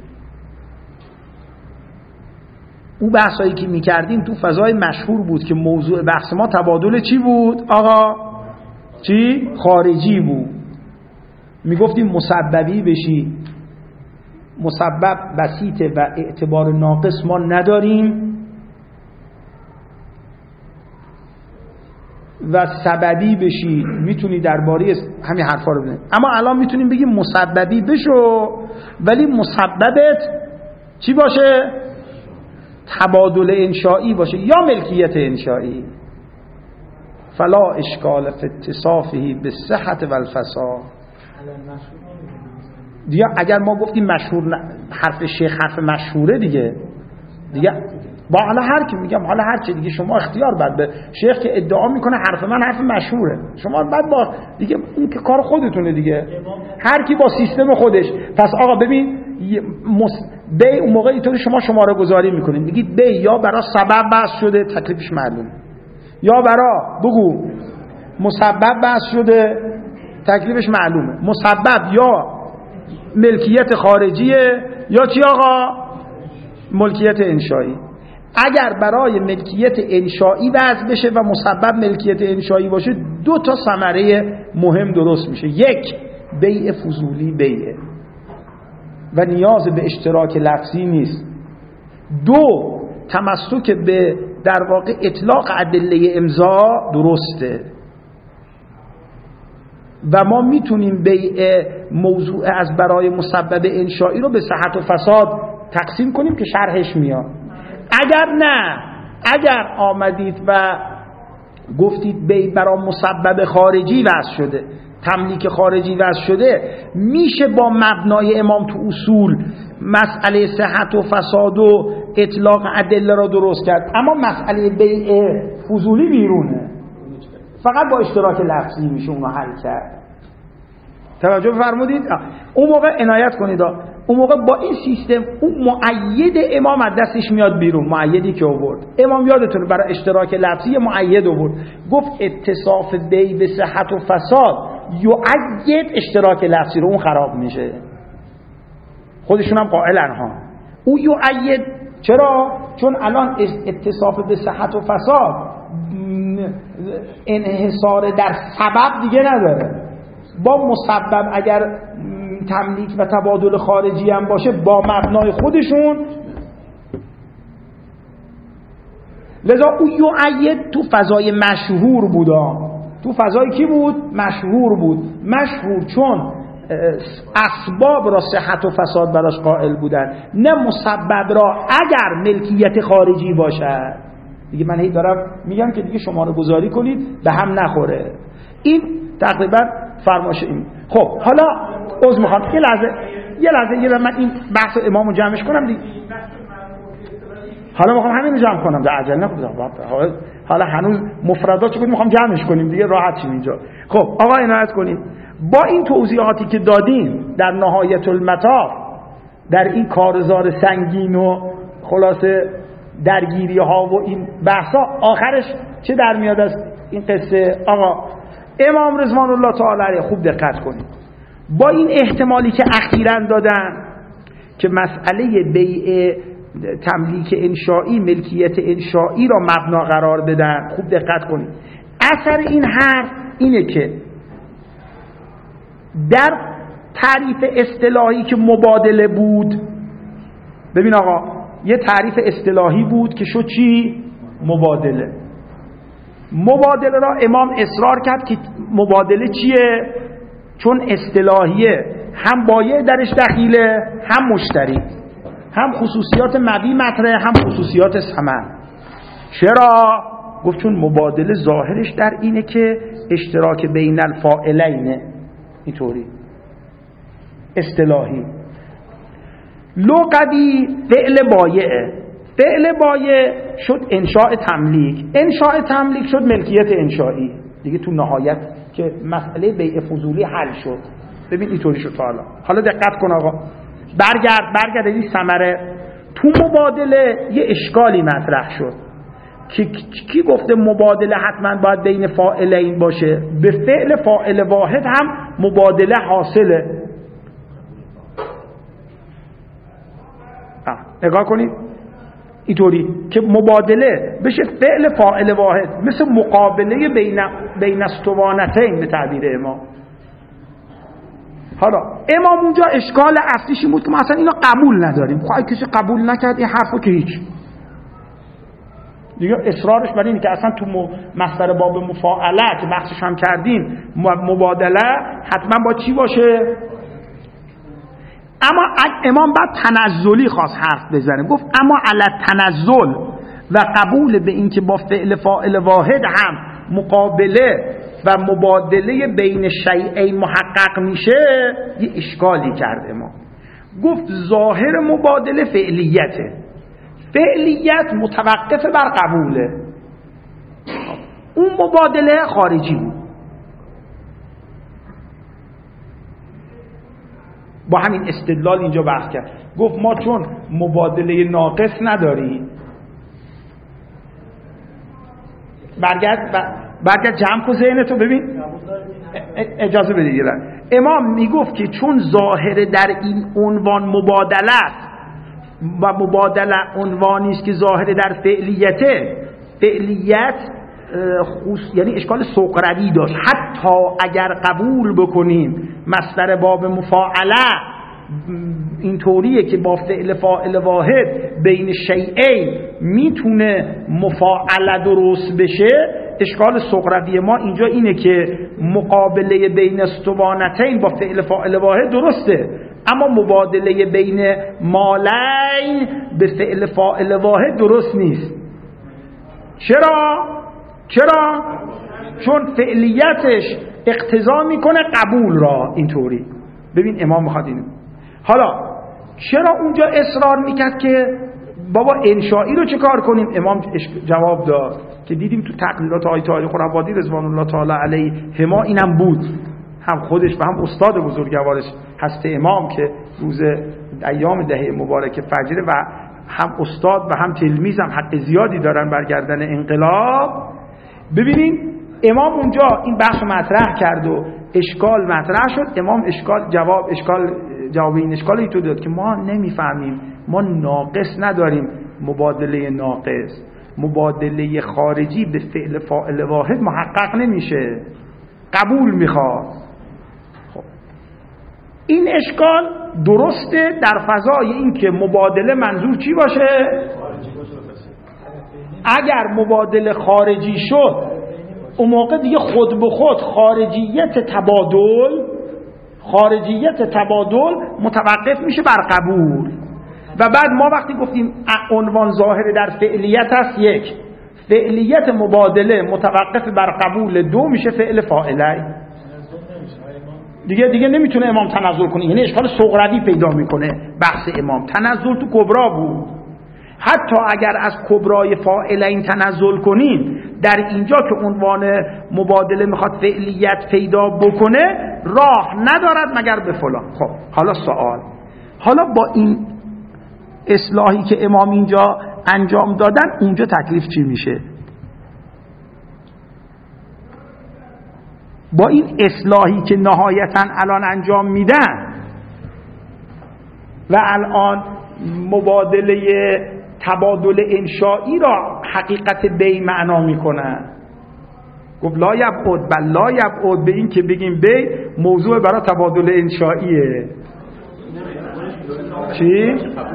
او بحثایی که میکردیم تو فضای مشهور بود که موضوع بحث ما تبادل چی بود آقا؟ چی؟ خارجی بود. میگفتیم مسببی بشی، مسبب بسیطه و اعتبار ناقص ما نداریم و سببی بشی میتونی درباره همین حرفا رو بزنی. اما الان میتونیم بگیم مسببی بشو ولی مسببت چی باشه؟ تبادل انشائی باشه یا ملکیت انشائی. فلا اشکال فی اتصافه بالصحة والفساد. دیگه اگر ما گفتیم مشهور حرف شیخ حرف مشهوره دیگه با حالا هر کی میگم حالا هر چی دیگه شما اختیار بعد به شیخ که ادعا میکنه حرف من حرف مشهوره، شما بعد با دیگه این که کار خودتونه دیگه، هر کی با سیستم خودش. پس آقا ببین بی اون موقع اینطوری شما شماره گذاری میکنید میگید بی یا برای سبب بحث شده تکلیفش معلومه، یا برای بگو مسبب بحث شده تکلیفش معلومه. مسبب یا ملکیت خارجیه یا چی آقا؟ ملکیت انشایی. اگر برای ملکیت انشایی وضع بشه و مسبب ملکیت انشایی باشه دو تا ثمره مهم درست میشه. یک، بیع فضولی بیعه و نیاز به اشتراک لفظی نیست. دو، تمسک به در واقع اطلاق ادله امضا درسته و ما میتونیم بیع موضوع از برای مسبب انشایی رو به صحت و فساد تقسیم کنیم که شرحش میاد. اگر نه، اگر آمدید و گفتید بیع برای مسبب خارجی وضع شده، تملیک خارجی وضع شده، میشه با مبنای امام تو اصول مسئله صحت و فساد و اطلاق ادله را درست کرد، اما مسئله بیع فضولی بیرونه، فقط با اشتراک لفظی میشه اونو حل کرد. توجه فرمودید؟ اون موقع عنایت کنید، اون موقع با این سیستم اون مؤید امام از دستش میاد بیرون. مؤیدی که آورد امام یادتونه برای اشتراک لفظی مؤید آورد، گفت اتصاف بیع به صحت و فساد یؤید اشتراک لفظی رو، اون خراب میشه. خودشون هم قائلن ها او یؤید. چرا؟ چون الان اتصاف به صحت و فساد انحصار در سبب دیگه نداره. با مسبب اگر تملیک و تبادل خارجی هم باشه با مبنای خودشون، لذا او یؤید تو فضای مشهور بود. تو فضای کی بود؟ مشهور بود. مشهور چون اسباب را صحت و فساد براش قائل بودن، نه مسبب را اگر ملکیت خارجی باشد. دیگه من هی دارم میگم که دیگه شماره گذاری کنید به هم نخوره. این تقریبا فرمایش این. خب حالا عذر میخوام یه لحظه من این بحث امامو جمعش کنم دیگه. حالا میخوام همین رو جمع کنم، در عجله نکنم. حالا هنوز مفردات چه میخوام جمعش کنیم دیگه، راحت شیم اینجا. خب آقا عنایت کنید با این توضیحاتی که دادیم در نهایت المطاف، در این کارزار سنگین و خلاصه درگیری ها و این بحثا، آخرش چه در میاد از این قصه؟ آقا امام رضوان الله تعالی علیه خوب دقت کنید، با این احتمالی که اخیراً دادن که مسئله بیع تملیک انشایی ملکیت انشایی را مبنا قرار بدن، خوب دقت کنید. اثر این حرف اینه که در تعریف اصطلاحی که مبادله بود، ببین آقا یه تعریف اصطلاحی بود که شد چی؟ مبادله. مبادله را امام اصرار کرد که مبادله چیه؟ چون اصطلاحیه، هم بایع درش دخیله هم مشتری، هم خصوصیات مبیع مطرحه هم خصوصیات ثمن. چرا؟ گفت چون مبادله ظاهرش در اینه که اشتراک بین الفاعلینه، اینطوری اصطلاحی. لغوی فعل بایعه، فعل بایع شد انشاء تملیک، انشاء تملیک شد ملکیت انشایی دیگه. تو نهایت که مسئله بیع فضولی حل شد. ببین اینطوری شد. حالا دقت کن آقا، برگرد این ثمره. تو مبادله یه اشکالی مطرح شد که کی گفته مبادله حتما باید بین فاعلین باشه؟ به فعل فاعل واحد هم مبادله حاصله. نگاه کنید اینطوری که مبادله بشه فعل فاعل واحد، مثل مقابله بین اسطوانتین به تعبیر امام. حالا امام اونجا اشکال اصلیش این بود که ما اصلا اینا قبول نداریم. خواهی کسی قبول نکرد این حرفو که هیچ دیگه، اصرارش بر اینه که اصلا تو مصدر باب مفاعله که بحثش هم کردیم مبادله حتما با چی باشه. اما امام بعد تنزلی خواست حرف بزنه، گفت اما علی تنزل و قبول به این که با فعل فاعل واحد هم مقابله و مبادله بین شیئین محقق میشه، یه اشکالی کرد امام. گفت ظاهر مبادله فعلیته، فعلیت متوقف بر قبوله. اون مبادله خارجی بود. با همین استدلال اینجا بحث کرد، گفت ما چون مبادله ناقص نداریم. برگرد جمع کن ذهنتو ببین، اجازه بده گیرن. امام میگفت که چون ظاهر در این عنوان مبادله است و مبادله عنوانی است که ظاهر در فعلیته، فعلیت یعنی اشکال سقروی داشت. حتی اگر قبول بکنیم مصدر باب مفاعله اینطوریه که با فعل فاعل واحد بین شیئین میتونه مفاعله درست بشه، اشکال سقروی ما اینجا اینه که مقابله بین اسطوانتین با فعل فاعل واحد درسته، اما مبادله بین مالین به فعل فاعل واحد درست نیست. چرا؟ چون فعلیتش اقتضا میکنه قبول را. اینطوری ببین امام میخواد اینو. حالا چرا اونجا اصرار میکرد که بابا انشایی رو چه کار کنیم؟ امام جواب داد که دیدیم تو تقریرات آیت های خرابادی رضوان الله تعالی علیه ما اینم بود، هم خودش و هم استاد بزرگوارش هست امام که روز ایام دهه مبارک فجر و هم استاد و هم تلمیذ هم حق زیادی دارن برگردن انقلاب. ببینین امام اونجا این بحث مطرح کرد و اشکال مطرح شد. امام جواب این اشکالی تو داد که ما نمیفهمیم، ما ناقص نداریم، مبادله ناقص، مبادله خارجی به فعل فاعل واحد محقق نمیشه، قبول میخواد. خب این اشکال درسته در فضای این که مبادله منظور چی باشه؟ اگر مبادله خارجی شد اون موقع دیگه خود به خود خارجیت تبادل متوقف میشه بر قبول. و بعد ما وقتی گفتیم عنوان ظاهر در فعلیت هست، یک فعلیت مبادله متوقف بر قبول، دو میشه فعل فاعله. دیگه نمیتونه امام تنزل کنه، یعنی اشکال صغروی پیدا میکنه بحث امام. تنزل تو کبرا بود، حتی اگر از کبرای فاعلین تنزل کنیم در اینجا که عنوان مبادله میخواد فعلیت پیدا بکنه راه ندارد مگر به فلان. خب حالا سوال، حالا با این اصلاحی که امام اینجا انجام دادن اونجا تکلیف چی میشه؟ با این اصلاحی که نهایتاً الان انجام میدن و الان مبادله تبادل انشایی را حقیقت بی معنا میکنن. گفت لا یبعد بل لا یبعد، به این که بگیم بی موضوع برای تبادل انشاییه. چی؟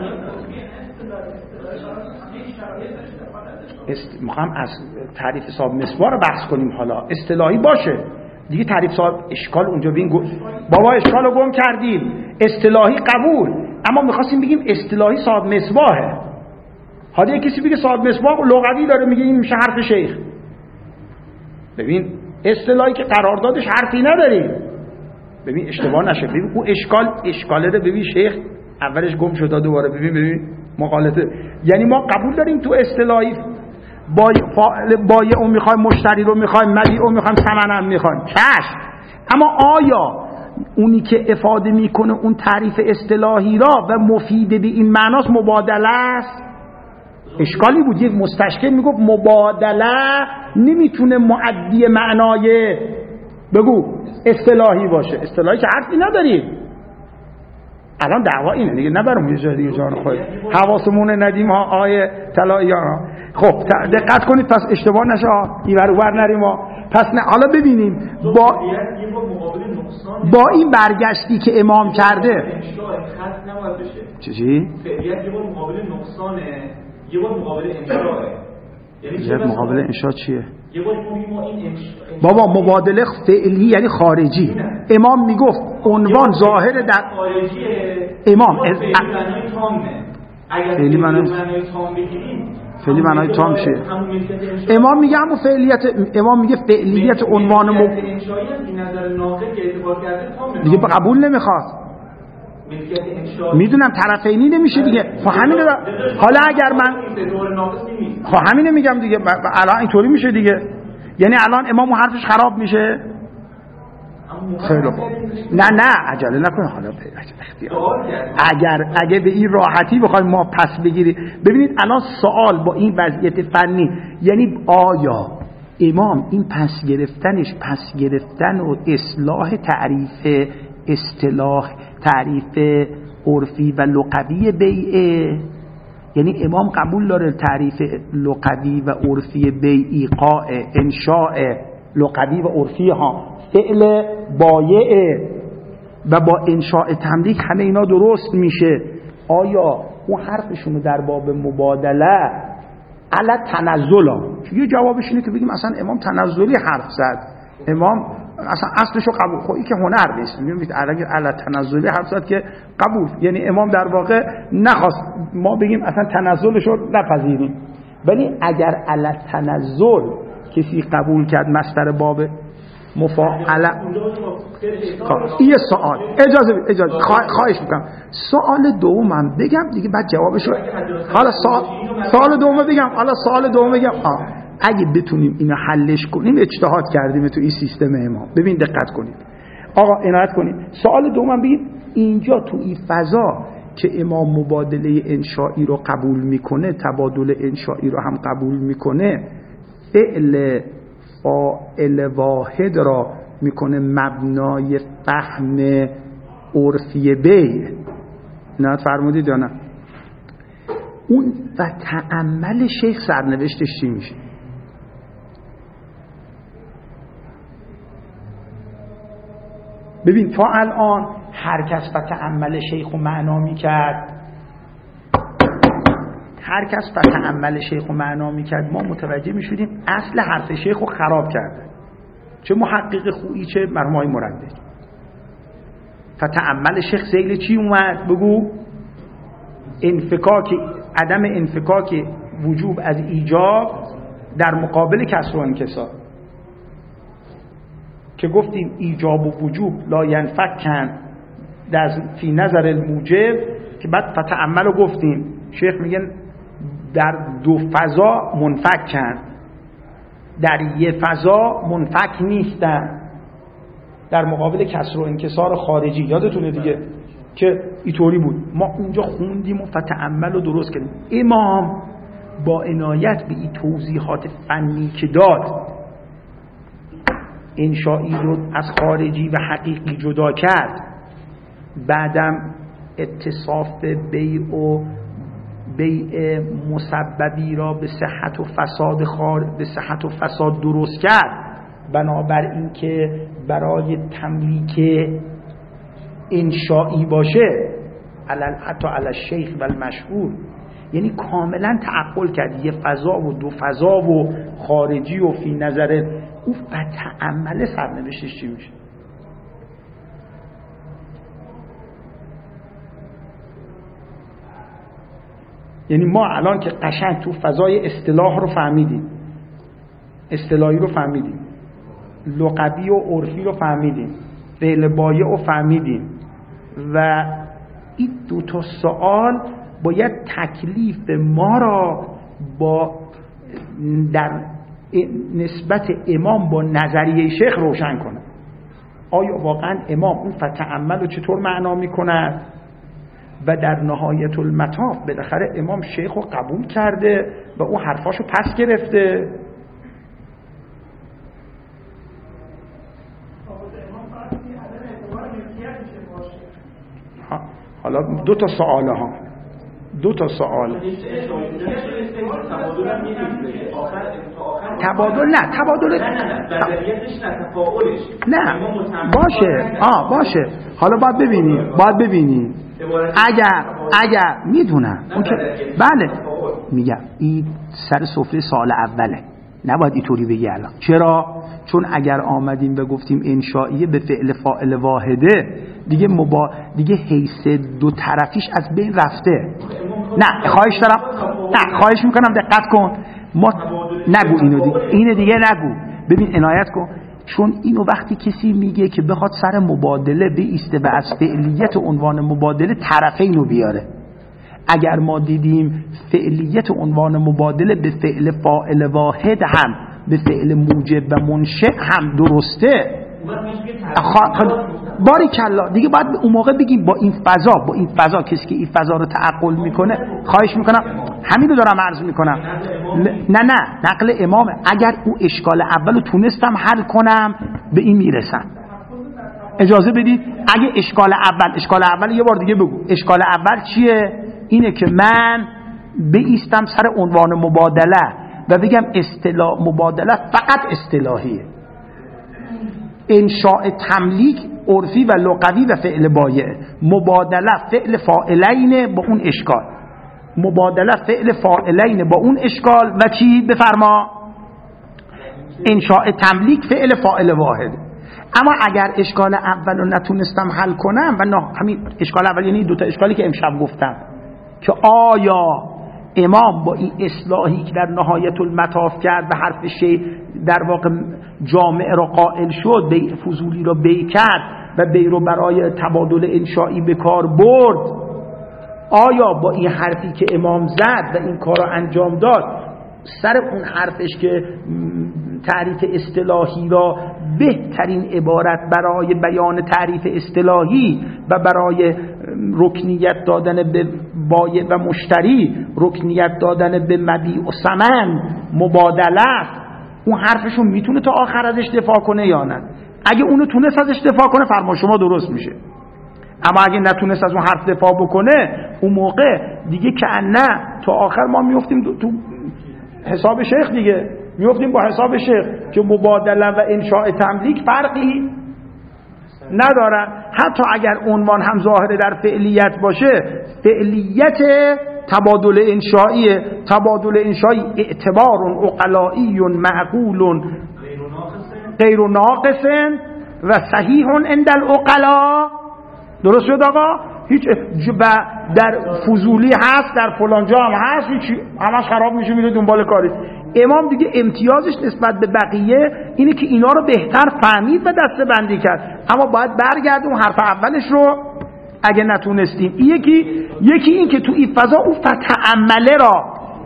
میخوام از تعریف صاحب مصباح رو بحث کنیم. حالا اصطلاحی باشه دیگه، تعریف صاحب اشکال اونجا بین بابا اشکال رو گم کردیم، اصطلاحی قبول، اما میخواستیم بگیم اصطلاحی صاحب مصباحه. حالا یه کسی بگه صاحب مصباح لغوی داره، میگه این میشه حرف شیخ. ببین اصطلاحی که قراردادش حرفی نداری، ببین اشتباه نشه، ببین اون اشکاله رو ببین شیخ اولش گم شد دوباره ببین مقالطه. یعنی ما قبول داریم تو اصطلاحی بایع اون میخوایم، مشتری رو میخوایم، مبیع رو میخوایم، ثمن هم میخوایم، چشم. اما آیا اونی که افاده میکنه اون تعریف اصطلاحی را و مفید به این معناست مبادله است؟ اشکالی بود. یک مستشکل میگفت مبادله نمیتونه معدی معنای بگو اصطلاحی باشه. اصطلاحی که حرفی نداریم. الان دعوا اینه دیگه، نبرم یه جای دیگه جان خود حواسمون ندیم ها آیه طلایی‌ها. خب دقت کنید پس اشتباه نشه اینور اونور نریم ها. پس نه حالا ببینیم با این برگشتی که امام کرده چی؟ فعلیت یه بار مقابل نقصانه، یه بار مقابل انشاءه. یعنی مقابل انشاء چیه؟ یه بار ما این بابا مبادله فعلی یعنی خارجی. امام میگفت عنوان ظاهر در خارجیه. امام فعلی معنای تامه. اگر فعلی معنای تام بگیریم فعلی معنای تام چیه؟ امام میگه همون فعلیت، امام میگه فعلیت عنوان انشایی این نظر ناقد که اعتبار کرده تامه دیگه قبول نمیخواد. میدونم طرفینی نمیشه دیگه. همین حالا اگر من همینه میگم دیگه، الان اینطوری میشه دیگه. یعنی الان امام حرفش خراب میشه. خیلی خوب. نه عجله نکنه، حالا اگر به این راحتی بخوایم ما پس بگیریم. ببینید الان سوال با این وضعیت فنی، یعنی آیا امام این پس گرفتن و اصلاح تعریف اصطلاح تعریف عرفی و لغوی بیعه، یعنی امام قبول داره تعریف لغوی و عرفی بیع ایقاع انشاء لغوی و عرفی ها فعل بایعه و با انشاء تملیک همه اینا درست میشه. آیا اون حرفشونو در باب مبادله علی تنزل یه جوابش اینه که بگیم اصلا امام تنزلی حرف زد، امام اصلا اصلشو قبول، خب این که هنر نیست. میگید اگر علی تنزلی حرف زد که قبول، یعنی امام در واقع نخواست ما بگیم اصلا تنزلشو نپذیریم. ولی اگر علی تنزل کسی قبول کرد مصدر باب مفاعله، این سوال اجازه خواهش میکنم سوال دومم بگم دیگه بعد جوابشو. حالا سوال دوم بگم، حالا سوال دوم بگم اگه بتونیم اینو حلش کنیم اجتهاد کردیم تو این سیستم امام. ببین دقت کنید آقا، عنایت کنید. سوال دومم بگید اینجا تو این فضا که امام مبادله انشائی رو قبول میکنه، تبادل انشائی رو هم قبول میکنه، فعل فاعل واحد را میکنه مبنای فهم عرفی بیع. نه فرمودید یا نه؟ اون و تأمل شیخ سرنوشتش چی میشه؟ ببین تا الان هر کس و تأمل شیخ و معنا میکرد، هر کس و تأمل شیخ و معنا میکرد، ما متوجه میشدیم اصل حرف شیخ رو خراب کرده، چه محقق خویی چه مرمای مرندد. فتأمل شیخ زیل چی اومد؟ بگو انفکاک، عدم انفکاک وجوب از ایجاب در مقابل کسر و انکسار، که گفتیم ایجاب و وجوب لا ینفکن در فی نظر الموجب، که بعد فتأمل رو گفتیم شیخ میگن در دو فضا منفکن، در یه فضا منفک نیستن در مقابل کسر و انکسار خارجی. یادتونه دیگه که اینطوری بود. ما اونجا خوندیم و فتأمل رو درست کردیم. امام با عنایت به این توضیحات فنی که داد، انشائی رو از خارجی و حقیقی جدا کرد، بعدم اتصاف بیع مسببی را به صحت و فساد درست کرد. بنابراین که برای تملیک انشائی باشه حتی علی الشیخ و المشهور، یعنی کاملا تعقل کرد یه فضا و دو فضا و خارجی و فی نظر او فتأمل سرنوشتش چی میشه؟ یعنی ما الان که قشنگ تو فضای اصطلاح رو فهمیدیم، اصطلاحی رو فهمیدیم، لغوی و عرفی رو فهمیدیم، فعل بایع رو فهمیدیم و این دو تا سوال باید تکلیف ما را با در نسبت امام با نظریه شیخ روشن کنه. آیا واقعا امام اون فتعمل رو چطور معنا میکند و در نهایت المطاف بالاخره امام شیخ رو قبول کرده و اون حرفاشو پس گرفته؟ حالا دو تا سوال تبادل نه باشه حالا باید ببینیم اگر میدونم بله میگم این سر سفره سال اوله، نباید اینطوری بگی الان. چرا؟ چون اگر آمدیم و گفتیم انشائیه به فعل فاعل واحده دیگه حیث دو طرفیش از بین رفته. نه خواهش میکنم دقت کن، ما نگو اینو دیگه نگو. ببین عنایت کن، چون اینو وقتی کسی میگه که بخواد سر مبادله بیسته و از فعلیت عنوان مبادله طرفینو بیاره، اگر ما دیدیم فعلیت عنوان مبادله به فعل فاعل واحد هم به فعل موجب و منشئ هم درسته، باریکلا دیگه باید اون موقع بگیم با این فضا کسی که این فضا رو تعقل میکنه، خواهش میکنم همین رو دارم عرض میکنم. نه نقل امامه. اگر اون اشکال اولو تونستم حل کنم به این میرسم. اجازه بدید اگه اشکال اول یه بار دیگه بگو. اشکال اول چیه؟ اینه که من بایستم سر عنوان مبادله و بگم اصطلاح مبادله فقط اصطلاحیه، انشاء تملیک عرفی و لغوی و فعل بایع، مبادله فعل فاعلین با اون اشکال، مبادله فعل فاعلین با اون اشکال و چی؟ بفرما انشاء تملیک فعل فاعل واحد. اما اگر اشکال اول رو نتونستم حل کنم و همین اشکال اول یعنی دوتا اشکالی که امشب گفتم که آیا امام با این اصلاحی که در نهایت المطاف کرد و حرف شیء در واقع جامعه را قائل شد، بیع فضولی را بیع کرد و بیع رو برای تبادل انشایی به کار برد، آیا با این حرفی که امام زد و این کار را انجام داد سر اون حرفش که تعریف اصطلاحی را بهترین عبارت برای بیان تعریف اصطلاحی و برای رکنیت دادن به بایع و مشتری، رکنیت دادن به مبیع و ثمن مبادله، اون حرفشون میتونه تا آخر ازش دفاع کنه یا نه؟ اگه اونو تونست ازش دفاع کنه فرما شما درست میشه، اما اگه نتونست از اون حرف دفاع بکنه اون موقع دیگه که نه تا آخر ما میفتیم تو حساب شیخ دیگه، میفتیم با حساب شیخ که مبادله و انشاء تملیک فرقی ندارن. حتی اگر عنوان هم ظاهر در فعلیت باشه، فعلیت تبادل انشائیه، تبادل انشایی اعتبار عقلایی معقول غیر ناقص و صحیح عند العقلا. درست شد آقا؟ هیچ در فضولی هست، در فلان جا هم هست، هیچ همش خراب میشه میره دنبال کاری. امام دیگه امتیازش نسبت به بقیه اینه که اینا رو بهتر فهمید و دسته بندی کرد، اما باید برگردیم حرف اولش رو اگه نتونستیم. یکی این که تو این فضا اون فتعمله را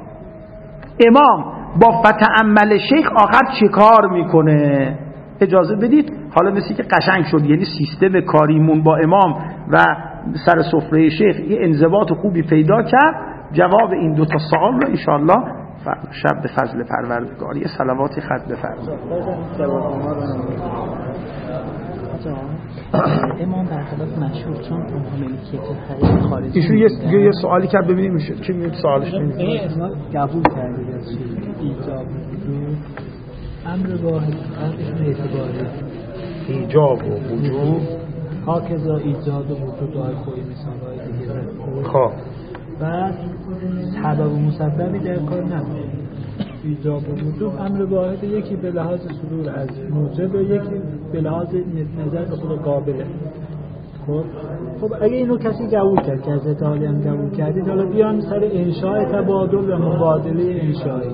امام با فتعمل شیخ آخر چه کار میکنه؟ اجازه بدید حالا مثل که قشنگ شد، یعنی سیستم کاریمون با امام و سر سفره شیخ یه انضباط خوبی پیدا کرد. جواب این دو تا سوال رو انشاءالله شب به فضل پروردگار یه صلواتی خط بفرمایید. امام برخلاف مشهور چون ملکیت خارجی ایشون یه سوالی کرد ببینیم میشه چی میگه سوالش این اسناد قبول کرده یا چی ایجاب وجود امر واحد قطعش اعتباره ایجاب و وجود هاکذا ایجاد و وجود های خوی مثالهای دیگه. خب بعد سبب و مسببی در کار نداره. ایجاب و وجود امر واحد، یکی به لحاظ صدور از موجب و یکی به لحاظ نظر به خود قابله. خب اگه اینو کسی قبول کرد که حضرت عالی هم قبول کردید، حالا بیان سر انشاء تبادل و مبادله انشایی.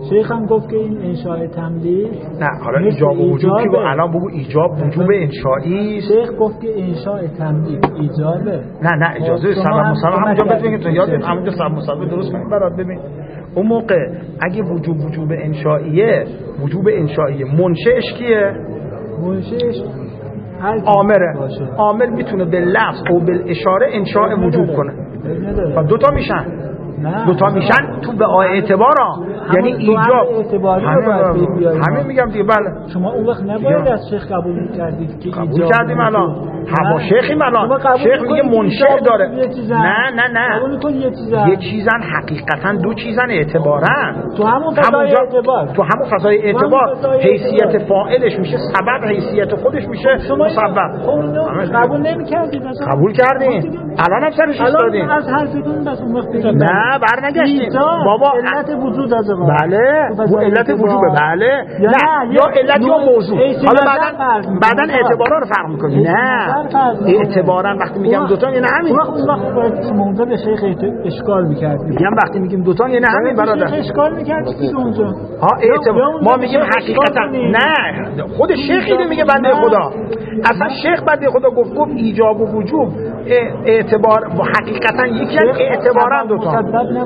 شیخ هم گفت که این انشاء تملیک نه حالا ایجاب و وجوب کی گفت؟ الان بگو ایجاب وجوب انشایی. شیخ گفت که انشاء تملیک ایجابه. نه اجازه سبب مسبب همونجا ببین تو یاد همونجا سبب مسبب درست کنیم برات. ببین اون موقع اگه وجوب انشائیه، وجوب انشائیه منشئش کیه؟ منشئش عامره. عامل میتونه به لفظ او بالاشاره انشاء وجوب کنه. خب دو تا میشن. تو به اعتبارا یعنی ایجاب اعتباری همین میگم دیگه. بله شما اون وقت نباید از شیخ قبول کردید که قبول کردیم. الان هوا شیخیم الان شیخ میگه منشأ داره. نه یه چیزن حقیقتا دو چیزن اعتبارن. تو همون فضای اعتبار حیثیت فاعلش میشه سبب، حیثیت خودش میشه مسبب. قبول نمی‌کردید؟ قبول کردیم. الان هم سرش ایستادیم. از حرفتون بس اون وقت نه برنگشتیم بابا. علت وجود از بله علت وجوبه. بله نه یا علت یا موضوع. حالا بعدن اعتبارا رو فرق می‌کنیم. نه اعتبارا وقتی میگم دو تا یعنی همین. اون وقت باید موضوع به شیخ اشکال می‌کردیم. میگم وقتی میگیم دو تا یعنی همین برادر. شیخ اشکال می‌کردید که اونجا اعتبار ما میگیم حقیقتا نه خود شیخ اینو میگه بنده خدا. اصلا شیخ بنده خدا گفت ایجاب و وجوب اعتبار و حقیقتا یکی از اعتبارا دو تا.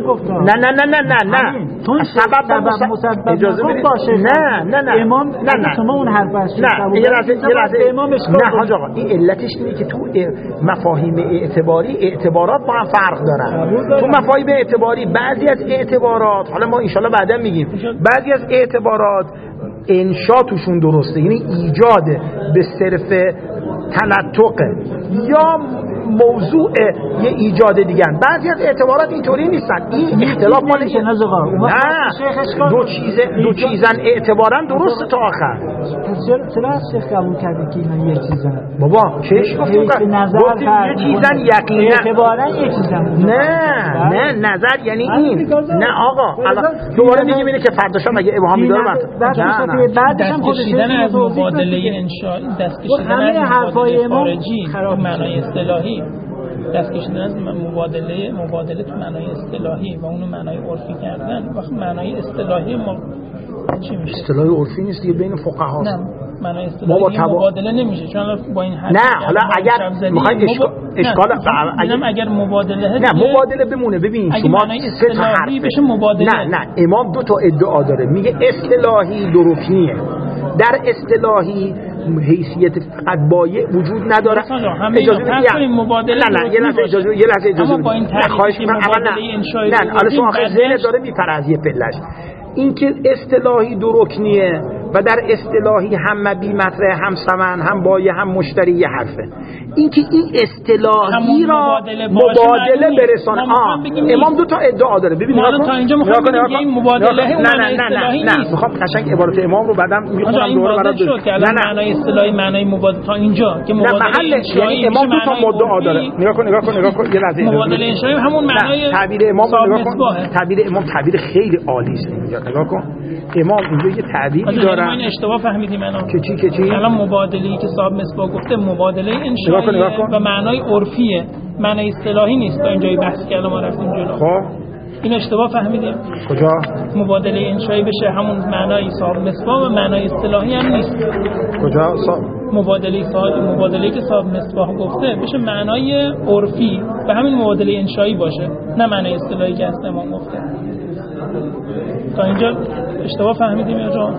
نه سبب مسبب اجازه بدید. نه امام شما اون حرف است. نه یه لحظه نه حاج آقا این علتش اینه که تو مفاهیم اعتباری اعتبارات با هم فرق دارن. تو مفاهیم اعتباری بعضی از اعتبارات حالا ما ان شاء الله بعدا میگیم بعضی از اعتبارات انشا توشون درسته یعنی ایجاد به صرف تنطقه یا موضوع یه ایجاد دیگه. بعضی از اعتبارات اینطوری نیستن. این اختلاف مال اینه. نه دو چیزن اعتبارا درسته تا آخر. چرا از شیخ قبول کردی که اینا یه چیزن؟ بابا چش گفتیم یه چیزن یقینا اعتبارا یه چیزن. نه نظر یعنی این. نه آقا الان دوباره میگیم اینه که فرداشم اگه ابهامی داره بعدش هم خودش از مبادله انشائی دست کشیدن از مبادله خارجی معنای اصطلاحی دست کشیدن از مبادله تو معنای اصطلاحی و اونو معنای عرفی کردن. وقت معنای اصطلاحی ما چی میشه؟ اصطلاحی عرفی نیست دیگه بین فقها هست. نه معنای اصطلاحی مبادله نمیشه چون با این حرف نه حالا اگر میخواید اشکال اگر مبادله نه مبادله بمونه. ببین شما سه تا حرف بشه مبادله. نه امام دو تا ادعا داره. میگه اصطلاحی دو رکنیه. در اصطلاحی حیثیت فقط بایع وجود نداره. اجازه بدید مبادله. نه یه لحظه اجازه بدید. خواهش می‌کنم نه حالا شما آخر ذهن داره میپره از یه پلش. این که اصطلاحی دو رکنیه و در اصطلاحی هم مبی مطرح هم ثمن هم بایع هم مشتری یه حرفه. این که این اصطلاحی را مبادله برسانه. امام دو تا ادعا داره. ببین تا اینجا میخوام بگم این مبادله نه میخوام قشنگ عبارت امام رو بعدم میخونم دوباره برات. نه معنای اصطلاحی معنای مبادله تا اینجا که مبادله یعنی امام دو تا مدعا داره. نگاه کن یه لحظه. مبادله انشایی همون معنای تعبیر امام نگاه کن. تعبیر امام تعبیر خیلی عالی است. اینجا نگاه کن امام اینجا یه تعبیری داره. ما این اشتباه فهمیدیم الان. که چی؟ الان مبادله‌ای که صاحب مصباح گفته مبادله انشایی و معنای عرفیه، معنای اصطلاحی نیست. تا اینجای بحث که الان ما رفتیم جلو. خب این اشتباه فهمیدیم. کجا؟ مبادله انشایی بشه همون معنای صاحب مصباح و معنای اصطلاحی هم نیست. کجا؟ مبادله که صاحب مصباح گفته بشه معنای عرفی و همین مبادله انشایی باشه، نه معنای اصطلاحی که اصلا ما گفته. تا اینجا اشتباه فهمیدیم یا جا؟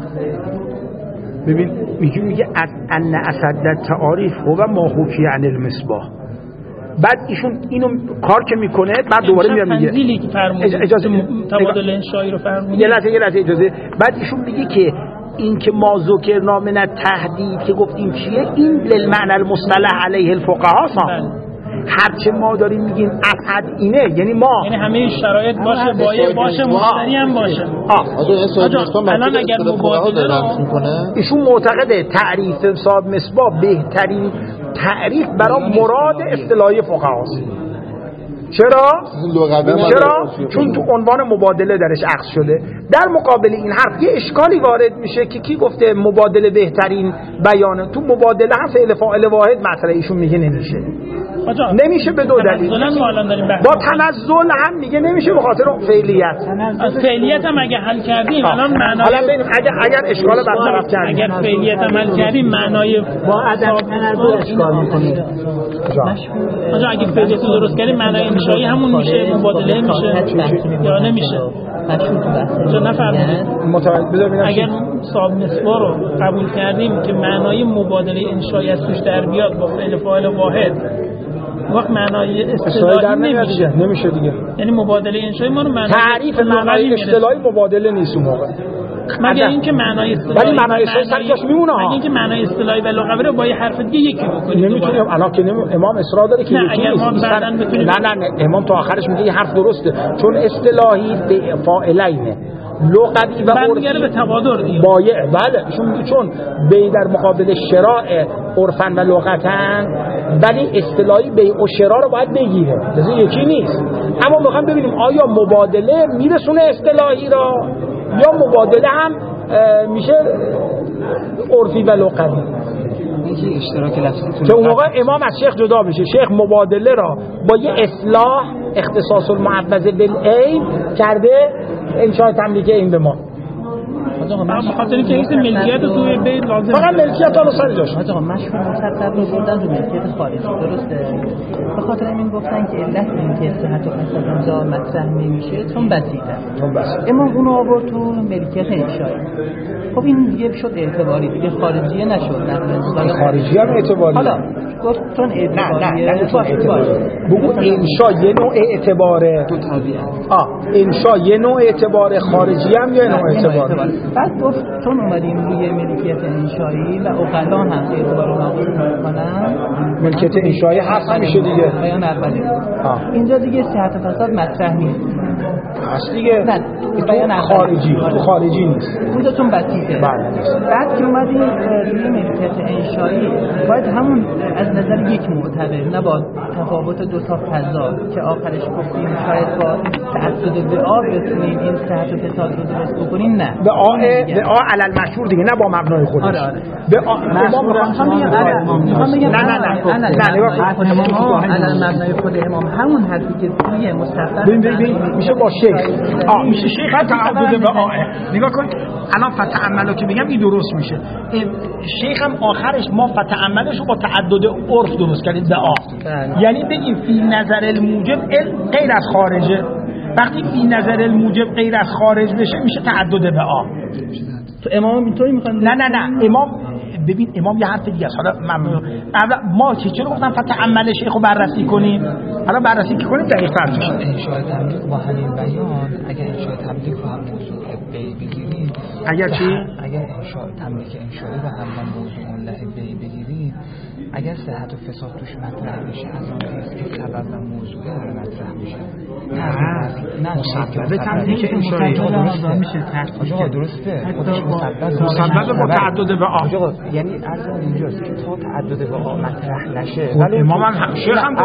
ببین میگه ان اسد تعاریف هو ما حکی عن المصباح. بعد ایشون اینو کار که میکنه بعد دوباره میاد میگه اجازه تبادل انشایی رو فرمودید. یه لحظه اجازه. بعد ایشون میگه که این که ما ذکرنا من التحدید که گفتیم چیه این للمعنى المصطلح علیه الفقهاء هرچه ما داریم میگیم ابعد اینه یعنی همه شرایط باشه بایع باشه مشتری هم باشه. الان اگر مبادله رو ایشون معتقده تعریف صاحب مصباح بهترین تعریف برای مراد اصطلاحی فقهاست. چرا؟ چون تو عنوان مبادله درش عکس شده. در مقابل این حرف یه اشکالی وارد میشه که کی گفته مبادله بهترین بیانه؟ تو مبادله هم فعل فاعل واحد مطرح ایشون میگه نمیشه. نمیشه به دو دلیل. با تنزل هم میگه نمیشه به خاطر فعلیت. از فعلیت هم اگه حل کردیم الان معنای حالا ببینیم اگر اشکال برطرف کردیم، اگر فعلیت هم حل کردیم معنای با عدم تنزل اشکال میکنه. اگه فعلیت رو درست کردیم معنای انشایی همون میشه، مبادله میشه یا نمیشه؟ چون نفهمیدید اگر صاحب مسوا رو قبول کردیم که معنای مبادله انشایی از توش در بیاد با فعل فاعل واحد، وقت معنای اصطلاحی نمیشه دیگه. یعنی مبادله انشایی ما رو معنای تعریف معنای اصطلاحی مبادله نیست اون موقع، مگر اینکه معنای اصطلاحی ولی معنای اصطلاحی سر جاش میمونه ها. مگر اینکه معنای اصطلاحی و لغوی رو با یه حرف دیگه یکی بکنیم. نمیتونیم الان که امام اصرار داره که یکی نیست. نه امام تا آخرش میگه یه حرف درسته، چون اصطلاحی به فاعلینه، لغوی و عرفی به تبادر بایع. بله چون بی در مقابل شراء عرفن و لغتن، ولی اصطلاحی بیع و شراء رو باید بگیره، لذا یکی نیست. اما میخوام ببینیم آیا مبادله میرسونه اصطلاحی را یا مبادله هم میشه عرفی و لغوی. یکی اشتراک لفظی که اون موقع امام از شیخ جدا بشه. شیخ مبادله را با یه اصلاح اختصاص المعوض بالعین کرده انشاء تملیک این به ما. بخاطر اینکه این ملکیت رو توی بیت لازم فقط ملکیت رو سر جاش. آقا مشهور مصدق رو بردن رو ملکیت خارجی، درسته؟ به خاطر این گفتن که علت این که صحت و فساد اونجا مطرح نمیشه چون بسیطه. اما اون آورد تو ملکیت انشایی. خب این دیگه شد اعتباری، دیگه خارجیه نشد. نه خارجی هم اعتباری. حالا گفت چون اعتباریه بگو انشا یه نوع اعتباره. دو طبیعت. انشا یه نوع اعتباره، خارجی هم یه نوع اعتباره. بعد گفت چون اومدیم روی ملکیت انشایی و اقلا هم اعتبار رو ناقص میکنن، ملکیت انشایی هست نمیشه دیگه. بیان اولی اینجا دیگه صحت و فساد مطرح نیست. هست دیگه. نه تو خارجی نیست. اونجا چون بسیطه. بعد که اومدیم روی ملکیت انشایی باید همون از نظر یک معتبر، نه با تفاوت دو تا فضا که آخرش گفتیم شاید با تعدد دعا بتونیم این صحت و فساد رو درست بکنیم. نه دعا علل مشهور دیگه، نه با مبنای خودش. آره دعا علل مبنای خود امام همون حرفی که توی مستقبل میشه با شیخ. میشه شیخ تعدد دعا. نگاه کن الان فتعملو که بگم این درست میشه. شیخ هم آخرش ما فتعملش رو با تعدد عرف درست کردیم دعا. یعنی بگیم فی نظر الموجب غیر از خارجه. وقتی فی نظر الموجب غیر از خارج بشه میشه تعدد دعا. تو امام اینطوری میخوان؟ نه امام ببین امام یه حرف دیگه است. حالا ما چرا گفتم فتعمل شیخ رو بررسی کنیم؟ حالا بررسی که کنیم دقیق‌تر میشه. انشاء تملیک با همین بیان اگر انشاء تملیک رو هم موضوع بگیریم، اگر چی؟ اگر انشاء تملیک انشایی رو هم موضوع لحظه بگیریم، اگر صحت و فساد توش مطرح میشه از اون که سبب و موضوع مطرح میشه. نه مسبب تملیک انشایی درسته. مسبب با تعدد به یعنی عرض اینجاست که تا تعدد به مطرح نشه. امام هم شیخ هم